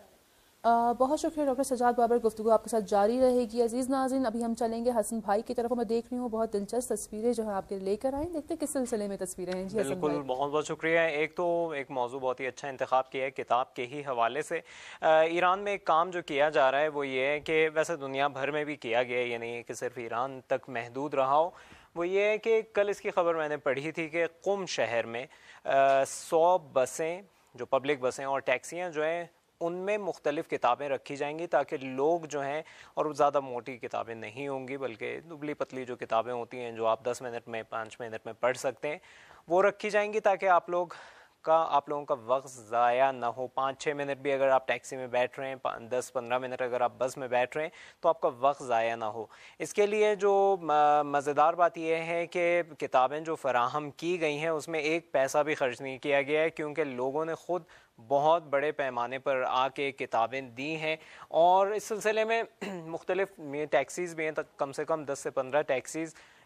بہت شکریہ ڈاکٹر سجاد بابر, گفتگو آپ کے ساتھ جاری رہے گی. عزیز ناظرین, ابھی ہم چلیں گے حسن بھائی کی طرف. میں دیکھ رہی ہوں بہت دلچسپ تصویریں جو ہے آپ کے لے کر آئیں, دیکھتے کس سلسلے میں تصویریں ہیں. جی بالکل, بہت بہت شکریہ. ایک تو ایک موضوع بہت ہی اچھا انتخاب کیا ہے کتاب کے ہی حوالے سے. ایران میں ایک کام جو کیا جا رہا ہے وہ یہ ہے کہ ویسے دنیا بھر میں بھی کیا گیا, یعنی کہ صرف ایران تک محدود رہا ہو, وہ یہ ہے کہ کل اس کی خبر میں نے پڑھی تھی کہ قم شہر میں سو بسیں جو پبلک بسیں اور ٹیکسیاں جو ہیں ان میں مختلف کتابیں رکھی جائیں گی تاکہ لوگ جو ہیں, اور زیادہ موٹی کتابیں نہیں ہوں گی بلکہ دبلی پتلی جو کتابیں ہوتی ہیں جو آپ دس منٹ میں پانچ منٹ میں پڑھ سکتے ہیں وہ رکھی جائیں گی تاکہ آپ لوگ کا آپ لوگوں کا وقت ضائع نہ ہو. پانچ چھ منٹ بھی اگر آپ ٹیکسی میں بیٹھ رہے ہیں, دس پندرہ منٹ اگر آپ بس میں بیٹھ رہے ہیں تو آپ کا وقت ضائع نہ ہو. اس کے لیے جو مزیدار بات یہ ہے کہ کتابیں جو فراہم کی گئی ہیں اس میں ایک پیسہ بھی خرچ نہیں کیا گیا ہے, کیونکہ لوگوں نے خود بہت بڑے پیمانے پر آ کے کتابیں دی ہیں. اور اس سلسلے میں مختلف ٹیکسیز بھی ہیں, کم سے کم دس سے پندرہ ٹیکسیز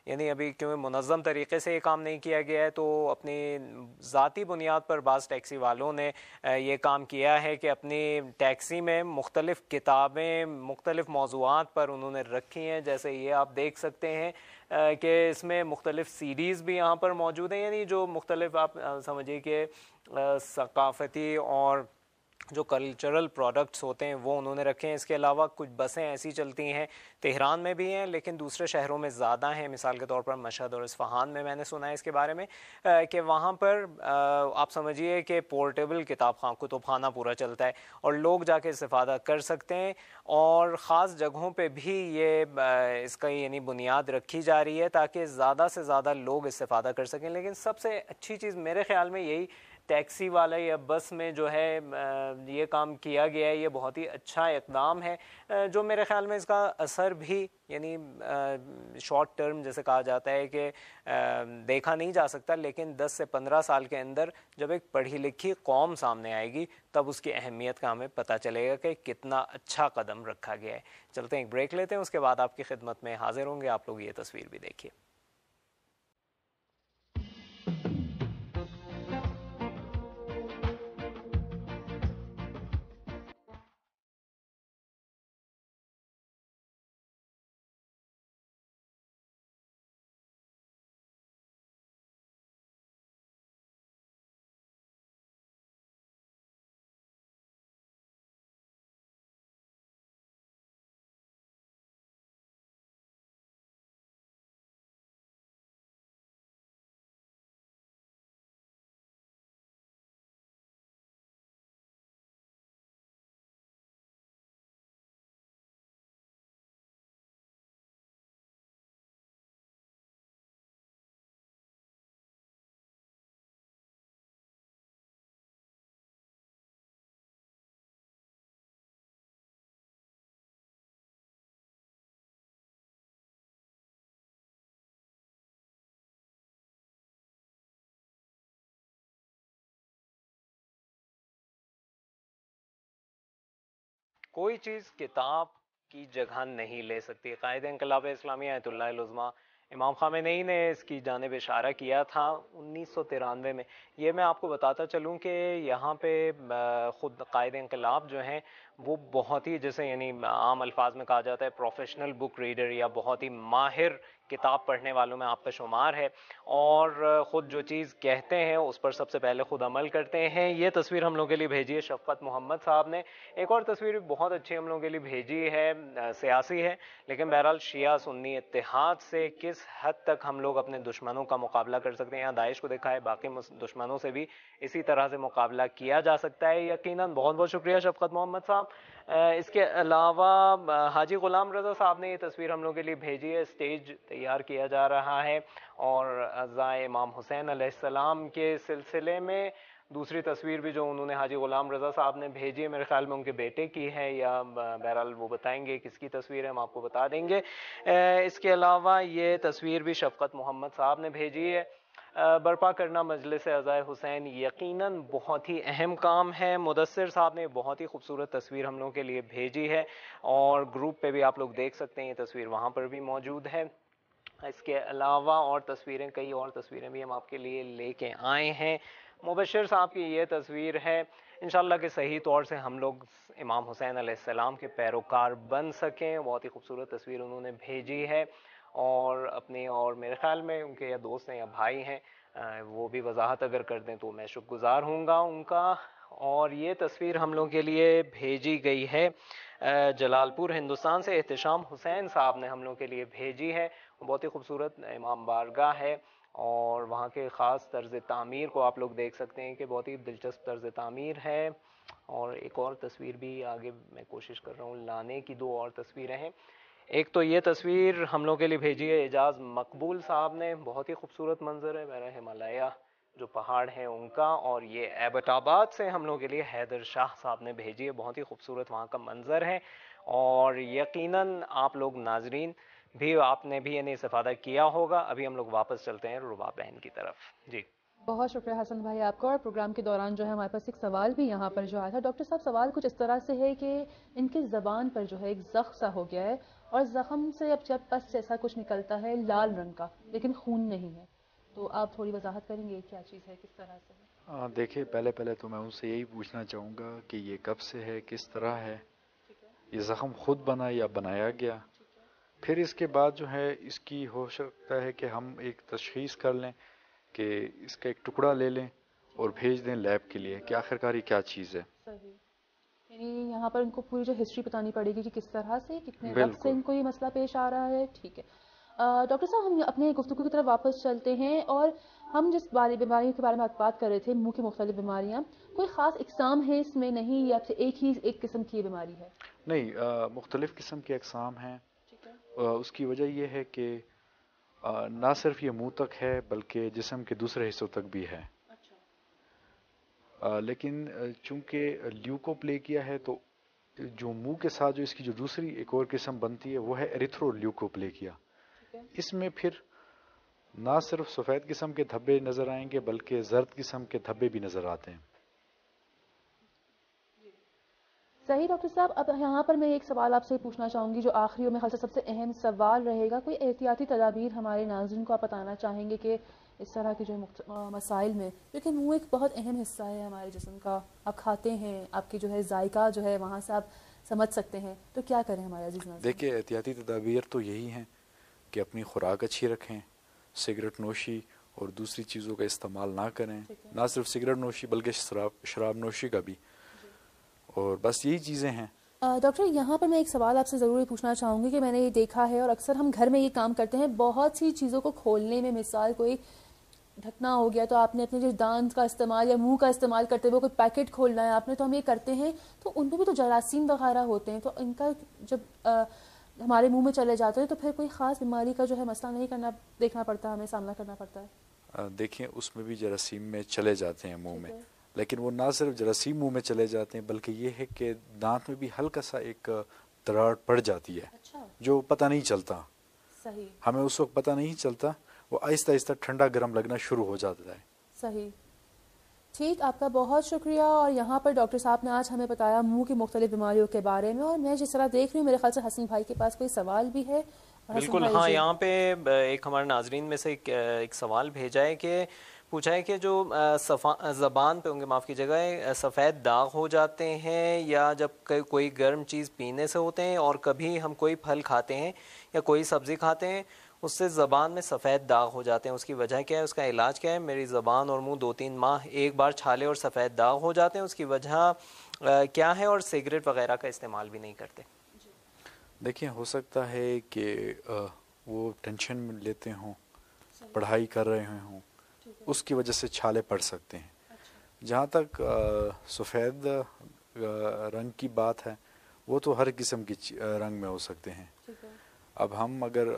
یعنی ابھی کیونکہ منظم طریقے سے یہ کام نہیں کیا گیا ہے، تو اپنی ذاتی بنیاد پر بعض ٹیکسی والوں نے یہ کام کیا ہے کہ اپنی ٹیکسی میں مختلف کتابیں مختلف موضوعات پر انہوں نے رکھی ہیں. جیسے یہ آپ دیکھ سکتے ہیں کہ اس میں مختلف سیریز بھی یہاں پر موجود ہیں، یعنی جو مختلف آپ سمجھیے کہ ثقافتی اور جو کلچرل پروڈکٹس ہوتے ہیں وہ انہوں نے رکھے ہیں. اس کے علاوہ کچھ بسیں ایسی چلتی ہیں تہران میں بھی ہیں لیکن دوسرے شہروں میں زیادہ ہیں. مثال کے طور پر مشہد اور اصفہان میں میں نے سنا ہے اس کے بارے میں کہ وہاں پر آپ سمجھیے کہ پورٹیبل کتاب خان کتب خانہ پورا چلتا ہے اور لوگ جا کے استفادہ کر سکتے ہیں، اور خاص جگہوں پہ بھی یہ اس کا یعنی بنیاد رکھی جا رہی ہے تاکہ زیادہ سے زیادہ لوگ استفادہ کر سکیں. لیکن سب سے اچھی چیز میرے خیال میں یہی ٹیکسی والا یا بس میں جو ہے یہ کام کیا گیا ہے، یہ بہت ہی اچھا اقدام ہے جو میرے خیال میں اس کا اثر بھی یعنی شارٹ ٹرم جیسے کہا جاتا ہے کہ دیکھا نہیں جا سکتا، لیکن دس سے پندرہ سال کے اندر جب ایک پڑھی لکھی قوم سامنے آئے گی تب اس کی اہمیت کا ہمیں پتہ چلے گا کہ کتنا اچھا قدم رکھا گیا ہے. چلتے ہیں ایک بریک لیتے ہیں، اس کے بعد آپ کی خدمت میں حاضر ہوں گے. آپ لوگ یہ تصویر بھی دیکھیے. کوئی چیز کتاب کی جگہ نہیں لے سکتی. قائد انقلاب اسلامی آیت اللہ العظمیٰ امام خامنئی نے اس کی جانب اشارہ کیا تھا انیس سو ترانوے میں. یہ میں آپ کو بتاتا چلوں کہ یہاں پہ خود قائد انقلاب جو ہیں وہ بہت ہی جیسے یعنی عام الفاظ میں کہا جاتا ہے پروفیشنل بک ریڈر یا بہت ہی ماہر کتاب پڑھنے والوں میں آپ کا شمار ہے، اور خود جو چیز کہتے ہیں اس پر سب سے پہلے خود عمل کرتے ہیں. یہ تصویر ہم لوگوں کے لیے بھیجی ہے شفقت محمد صاحب نے. ایک اور تصویر بھی بہت اچھی ہم لوگوں کے لیے بھیجی ہے، سیاسی ہے لیکن بہرحال شیعہ سنی اتحاد سے کس حد تک ہم لوگ اپنے دشمنوں کا مقابلہ کر سکتے ہیں. یہاں داعش کو دیکھا ہے، باقی دشمنوں سے بھی اسی طرح سے مقابلہ کیا جا سکتا ہے یقیناً. بہت بہت شکریہ شفقت محمد صاحب. اس کے علاوہ حاجی غلام رضا صاحب نے یہ تصویر ہم لوگوں کے لیے بھیجی ہے. اسٹیج تیار کیا جا رہا ہے اور عزائے امام حسین علیہ السلام کے سلسلے میں دوسری تصویر بھی جو انہوں نے حاجی غلام رضا صاحب نے بھیجی ہے میرے خیال میں ان کے بیٹے کی ہے، یا بہرحال وہ بتائیں گے کس کی تصویر ہے، ہم آپ کو بتا دیں گے. اس کے علاوہ یہ تصویر بھی شفقت محمد صاحب نے بھیجی ہے. برپا کرنا مجلس عزائے حسین یقیناً بہت ہی اہم کام ہے. مدثر صاحب نے بہت ہی خوبصورت تصویر ہم لوگوں کے لیے بھیجی ہے اور گروپ پہ بھی آپ لوگ دیکھ سکتے ہیں، یہ تصویر وہاں پر بھی موجود ہے. اس کے علاوہ اور تصویریں کئی اور تصویریں بھی ہم آپ کے لیے لے کے آئے ہیں. مبشر صاحب کی یہ تصویر ہے. انشاءاللہ کہ صحیح طور سے ہم لوگ امام حسین علیہ السلام کے پیروکار بن سکیں. بہت ہی خوبصورت تصویر انہوں نے بھیجی ہے اور اپنے اور میرے خیال میں ان کے یا دوست ہیں یا بھائی ہیں، وہ بھی وضاحت اگر کر دیں تو میں شکر گزار ہوں گا ان کا. اور یہ تصویر ہم لوگوں کے لیے بھیجی گئی ہے جلال پور ہندوستان سے. احتشام حسین صاحب نے ہم لوگوں کے لیے بھیجی ہے. بہت ہی خوبصورت امام بارگاہ ہے اور وہاں کے خاص طرز تعمیر کو آپ لوگ دیکھ سکتے ہیں کہ بہت ہی دلچسپ طرز تعمیر ہے. اور ایک اور تصویر بھی آگے میں کوشش کر رہا ہوں لانے کی، دو اور تصویریں ہیں. ایک تو یہ تصویر ہم لوگوں کے لیے بھیجی ہے اعجاز مقبول صاحب نے. بہت ہی خوبصورت منظر ہے میرا ہمالیہ جو پہاڑ ہیں ان کا. اور یہ ایبٹ آباد سے ہم لوگوں کے لیے حیدر شاہ صاحب نے بھیجی ہے. بہت ہی خوبصورت وہاں کا منظر ہے اور یقیناً آپ لوگ ناظرین بھی آپ نے بھی یعنی استفادہ کیا ہوگا. ابھی ہم لوگ واپس چلتے ہیں رباب بہن کی طرف. جی بہت شکریہ حسن بھائی آپ کا. اور پروگرام کے دوران جو ہے ہمارے پاس ایک سوال بھی یہاں پر جو آیا تھا. ڈاکٹر صاحب سوال کچھ اس طرح سے ہے کہ ان کی زبان پر جو ہے ایک زخم سا ہو گیا ہے اور زخم سے اب جب پس جیسا کچھ نکلتا ہے لال رنگ کا لیکن خون نہیں ہے، تو آپ تھوڑی وضاحت کریں گے کیا چیز ہے، کس طرح سے ہے؟ آ، دیکھیے پہلے پہلے تو میں ان سے یہی پوچھنا چاہوں گا کہ یہ کب سے ہے، کس طرح ہے، یہ زخم خود بنا یا بنایا گیا. پھر اس کے بعد جو ہے اس کی ہو سکتا ہے کہ ہم ایک تشخیص کر لیں کہ اس کا ایک ٹکڑا لے لیں اور بھیج دیں لیب کے لیے کہ آخرکار یہ کیا چیز ہے. صحیح. یعنی یہاں پر ان کو پوری جو ہسٹری بتانی پڑے گی کہ کس طرح سے کتنے وقت سے بالکل. ان کو یہ مسئلہ پیش آ رہا ہے. ٹھیک ہے ڈاکٹر صاحب، ہم اپنے گفتگو کی طرف واپس چلتے ہیں، اور ہم جس باری بیماریوں کے بارے میں آپ بات کر رہے تھے، منہ کی مختلف بیماریاں، کوئی خاص اقسام ہے اس میں نہیں یا ایک ہی ایک قسم کی بیماری ہے؟ نہیں، آ، مختلف قسم کے اقسام ہیں. آ، اس کی وجہ یہ ہے کہ آ، نہ صرف یہ منہ تک ہے بلکہ جسم کے دوسرے حصوں تک بھی ہے. آ، لیکن آ، چونکہ لیوکوپلیکیا ہے تو جو منہ کے ساتھ جو اس کی جو دوسری ایک اور قسم بنتی ہے وہ ہے ایریتھرو لیوکوپلیکیا. اس میں پھر نہ صرف سفید قسم کے دھبے نظر آئیں گے بلکہ زرد قسم کے دھبے بھی نظر آتے ہیں. صحیح ڈاکٹر صاحب، اب یہاں پر میں ایک سوال آپ سے پوچھنا چاہوں گی جو آخری اور میرے خیال سے سب سے اہم سوال رہے گا. کوئی احتیاطی تدابیر ہمارے ناظرین کو آپ بتانا چاہیں گے کہ اس طرح کے جو مخت... مسائل میں، کیونکہ منہ ایک بہت اہم حصہ ہے ہمارے جسم کا، آپ کھاتے ہیں، آپ کی جو ہے ذائقہ جو ہے وہاں سے آپ سمجھ سکتے ہیں، تو کیا کریں ہمارے عزیز ناظرین؟ دیکھیے احتیاطی تدابیر تو یہی ہیں کہ اپنی خوراک اچھی رکھیں، سگریٹ نوشی اور دوسری چیزوں کا استعمال نہ کریں. نہ صرف سگریٹ نوشی بلکہ شراب شراب نوشی کا بھی. اور بس یہی چیزیں ہیں. ڈاکٹر یہاں پر میں ایک سوال آپ سے ضروری پوچھنا چاہوں گی کہ میں نے یہ دیکھا ہے اور اکثر ہم گھر میں یہ کام کرتے ہیں، بہت سی چیزوں کو کھولنے میں، مثال کوئی ڈھکنا ہو گیا تو آپ نے اپنے جو دانت کا استعمال یا منہ کا استعمال کرتے ہوئے کوئی پیکٹ کھولنا ہے آپ نے، تو ہم یہ کرتے ہیں تو ان پہ بھی تو جراثیم وغیرہ ہوتے ہیں، تو ان کا جب آ, ہمارے منہ میں چلے جاتے ہیں تو پھر کوئی خاص بیماری کا جو ہے مسئلہ نہیں کرنا دیکھنا پڑتا، ہمیں سامنا کرنا پڑتا ہے؟ دیکھیں اس میں بھی جراثیم میں چلے جاتے ہیں منہ میں، لیکن وہ نہ صرف جراثیم منہ میں چلے جاتے ہیں بلکہ یہ ہے کہ دانت میں بھی ہلکا سا ایک دراڑ پڑ جاتی ہے جو پتہ نہیں چلتا. صحیح. ہمیں اس وقت پتہ نہیں چلتا، وہ آہستہ آہستہ ٹھنڈا گرم لگنا شروع ہو جاتا ہے. صحیح. ٹھیک، آپ کا بہت شکریہ. اور یہاں پر ڈاکٹر صاحب نے آج ہمیں بتایا منہ کی مختلف بیماریوں کے بارے میں، اور میں جس طرح دیکھ رہی ہوں میرے خیال سے حسن بھائی کے پاس کوئی سوال بھی ہے. بالکل ہاں، یہاں پہ ایک ہمارے ناظرین میں سے ایک, ایک سوال بھیجا ہے کہ پوچھا ہے کہ جو زبان پہ ہوں گے معاف کیجیے گا سفید داغ ہو جاتے ہیں یا جب کوئی گرم چیز پینے سے ہوتے ہیں، اور کبھی ہم کوئی پھل کھاتے ہیں یا کوئی سبزی کھاتے ہیں اس سے زبان میں سفید داغ ہو جاتے ہیں، اس کی وجہ کیا ہے، اس کا علاج کیا ہے؟ میری زبان اور منہ دو تین ماہ ایک بار چھالے اور سفید داغ ہو جاتے ہیں، اس کی وجہ کیا ہے؟ اور سگریٹ وغیرہ کا استعمال بھی نہیں کرتے. دیکھیں ہو سکتا ہے کہ وہ ٹینشن میں لیتے ہوں، پڑھائی کر رہے ہوں، اس کی وجہ سے چھالے پڑ سکتے ہیں. جہاں تک سفید رنگ کی بات ہے وہ تو ہر قسم کی رنگ میں ہو سکتے ہیں. اب ہم اگر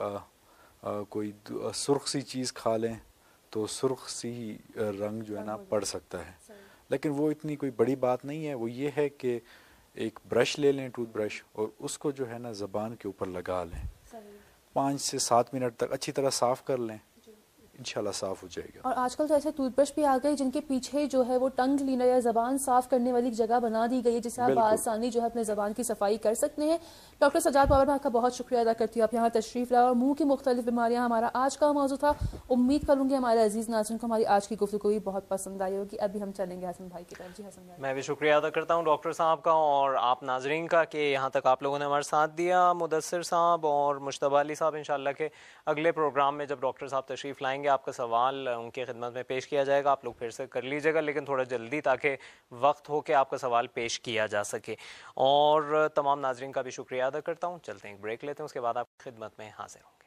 کوئی سرخ سی چیز کھا لیں تو سرخ سی رنگ جو ہے نا پڑ سکتا ہے، لیکن وہ اتنی کوئی بڑی بات نہیں ہے. وہ یہ ہے کہ ایک برش لے لیں، ٹوتھ برش، اور اس کو جو ہے نا زبان کے اوپر لگا لیں، پانچ سے سات منٹ تک اچھی طرح صاف کر لیں، انشاءاللہ صاف ہو جائے گا. اور آج کل تو ایسے ٹوتھ برش بھی آ گئے جن کے پیچھے جو ہے وہ ٹنگ کلینر یا زبان صاف کرنے والی جگہ بنا دی گئی ہے جس سے آپ بآسانی جو ہے اپنے زبان کی صفائی کر سکتے ہیں. ڈاکٹر سجاد بابر میں آپ کا بہت شکریہ ادا کرتی ہوں، آپ یہاں تشریف لائے اور منہ کی مختلف بیماریاں ہمارا آج کا موضوع تھا. امید کروں گی ہمارے عزیز ناظرین کو ہماری آج کی گفتگو بھی بہت پسند آئی ہوگی. ابھی ہم چلیں گے حسن بھائی کی طرف. جی حسن بھائی. میں بھی شکریہ ادا کرتا ہوں ڈاکٹر صاحب کا اور آپ ناظرین کا کہ یہاں تک آپ لوگوں نے ہمارا ساتھ دیا. مدثر صاحب اور مشتبہ علی صاحب انشاءاللہ کہ اگلے پروگرام میں جب ڈاکٹر صاحب تشریف لائیں گے آپ کا سوال ان کی خدمت میں پیش کیا جائے گا. آپ لوگ پھر سے کر لیجیے گا لیکن تھوڑا جلدی تاکہ وقت ہو کہ آپ کا سوال پیش کیا جا سکے. اور تمام ناظرین کا بھی شکریہ ادا کرتا ہوں. چلتے ہیں ایک بریک لیتے ہیں، اس کے بعد آپ کی خدمت میں حاضر ہوں.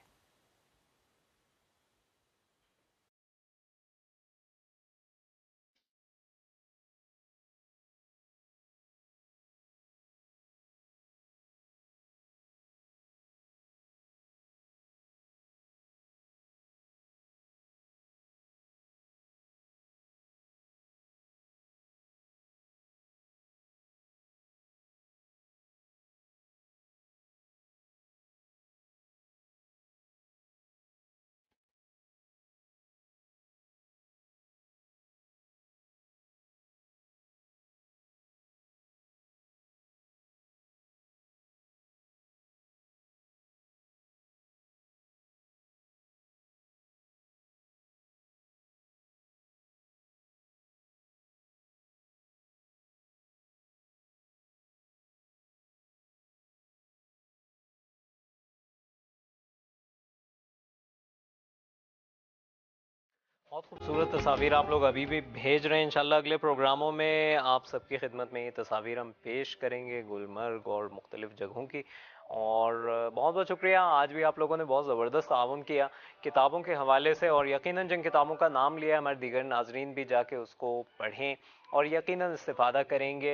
बहुत खूबसूरत तस्वीर आप लोग अभी भी भेज रहे हैं। इंशाल्लाह अगले प्रोग्रामों में आप सबकी खिदमत में ये तस्वीर हम पेश करेंगे गुलमर्ग और मुख्तलिफ जगहों की। और बहुत बहुत शुक्रिया, आज भी आप लोगों ने बहुत ज़बरदस्त ताउन किया किताबों के हवाले से, और यकीनन जिन किताबों का नाम लिया हमारे दीगर नाजरीन भी जाके उसको पढ़ें और यकीनन इस्तिफादा करेंगे।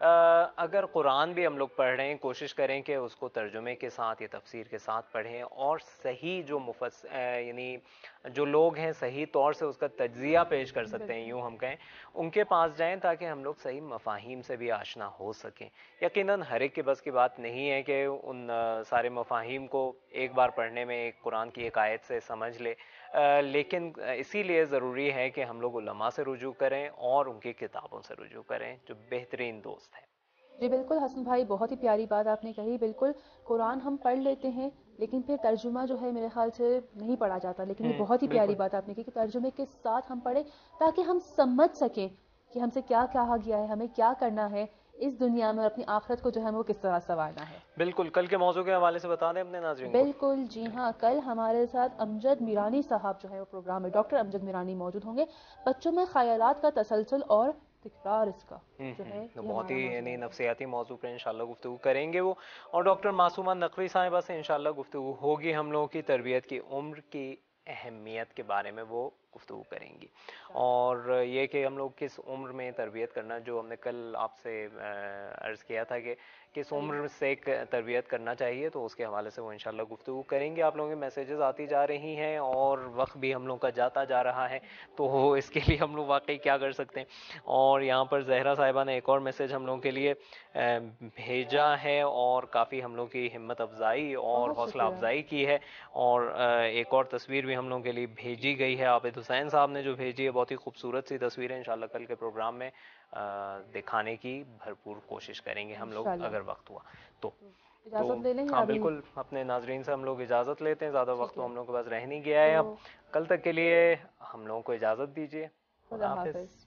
अगर कुरान भी हम लोग पढ़ रहे हैं, कोशिश करें कि उसको तर्जुमे के साथ या तफसीर के साथ पढ़ें, और सही जो मुफस यानी जो लोग हैं सही तौर से उसका तज्जिया पेश कर सकते हैं, यूँ हम कहें, उनके पास जाएं ताकि हम लोग सही मफाहिम से भी आशना हो सकें। यकीनन हर एक के बस की बात नहीं है कि उन सारे मफाहिम को एक बार पढ़ने में एक कुरान की एक आयत से समझ ले, लेकिन इसीलिए ज़रूरी है कि हम लोग उलमा से रुजू करें और उनकी किताबों से रुजू करें जो बेहतरीन दोस्त हैं। जी बिल्कुल हसन भाई, बहुत ही प्यारी बात आपने कही। बिल्कुल कुरान हम पढ़ लेते हैं लेकिन फिर तर्जुमा जो है मेरे ख्याल से नहीं पढ़ा जाता, लेकिन ये बहुत ही प्यारी बात आपने की कि तर्जुमे के साथ हम पढ़ें ताकि हम समझ सकें कि हमसे क्या कहा गया है, हमें क्या करना है इस दुनिया में और अपनी आखिरत को जो है वो किस तरह संवारना है। बिल्कुल, कल के मौजू के हवाले से बता दें अपने नाज़रीन को। बिल्कुल जी हाँ, कल हमारे साथ अमजद मीरानी साहब जो है वो प्रोग्राम में डॉक्टर अमजद मीरानी मौजूद होंगे। बच्चों में ख्यालात का तसलसल और तिकरार इसका जो है तो बहुत ही यानी नफ्सियाती मौजू पर इंशाल्लाह गुफ्तगू करेंगे वो, और डॉक्टर मासूमा नकवी साहिबा से इंशाल्लाह गुफ्तगू होगी हम लोगों की तरबियत की उम्र की अहमियत के बारे में वो गुफ्तगू करेंगी, और ये कि हम लोग किस उम्र में तरबियत करना, जो हमने कल आपसे अर्ज़ किया था कि किस उम्र से एक तरबियत करना चाहिए, तो उसके हवाले से वो इंशाल्लाह गुफ्तगू करेंगे। आप लोगों के मैसेजेस आती जा रही हैं और वक्त भी हम लोग का जाता जा रहा है, तो इसके लिए हम लोग वाकई क्या कर सकते हैं। और यहाँ पर जहरा साहिबा ने एक और मैसेज हम लोगों के लिए भेजा है और काफ़ी हम लोग की हिम्मत अफजाई और हौसला अफजाई की है, और एक और तस्वीर भी हम लोगों के लिए भेजी गई है। आबिद हुसैन साहब ने जो भेजी है, बहुत ही खूबसूरत सी तस्वीर है। इंशाल्लाह कल के प्रोग्राम में दिखाने की भरपूर कोशिश करेंगे हम लोग अगर वक्त हुआ तो। इजाजत ले लें? हाँ बिल्कुल, अपने नाजरीन से हम लोग इजाज़त लेते हैं, ज़्यादा वक्त तो हम लोग के पास रह नहीं गया है अब। कल तक के लिए हम लोगों को इजाज़त दीजिए। खुदा हाफिज़।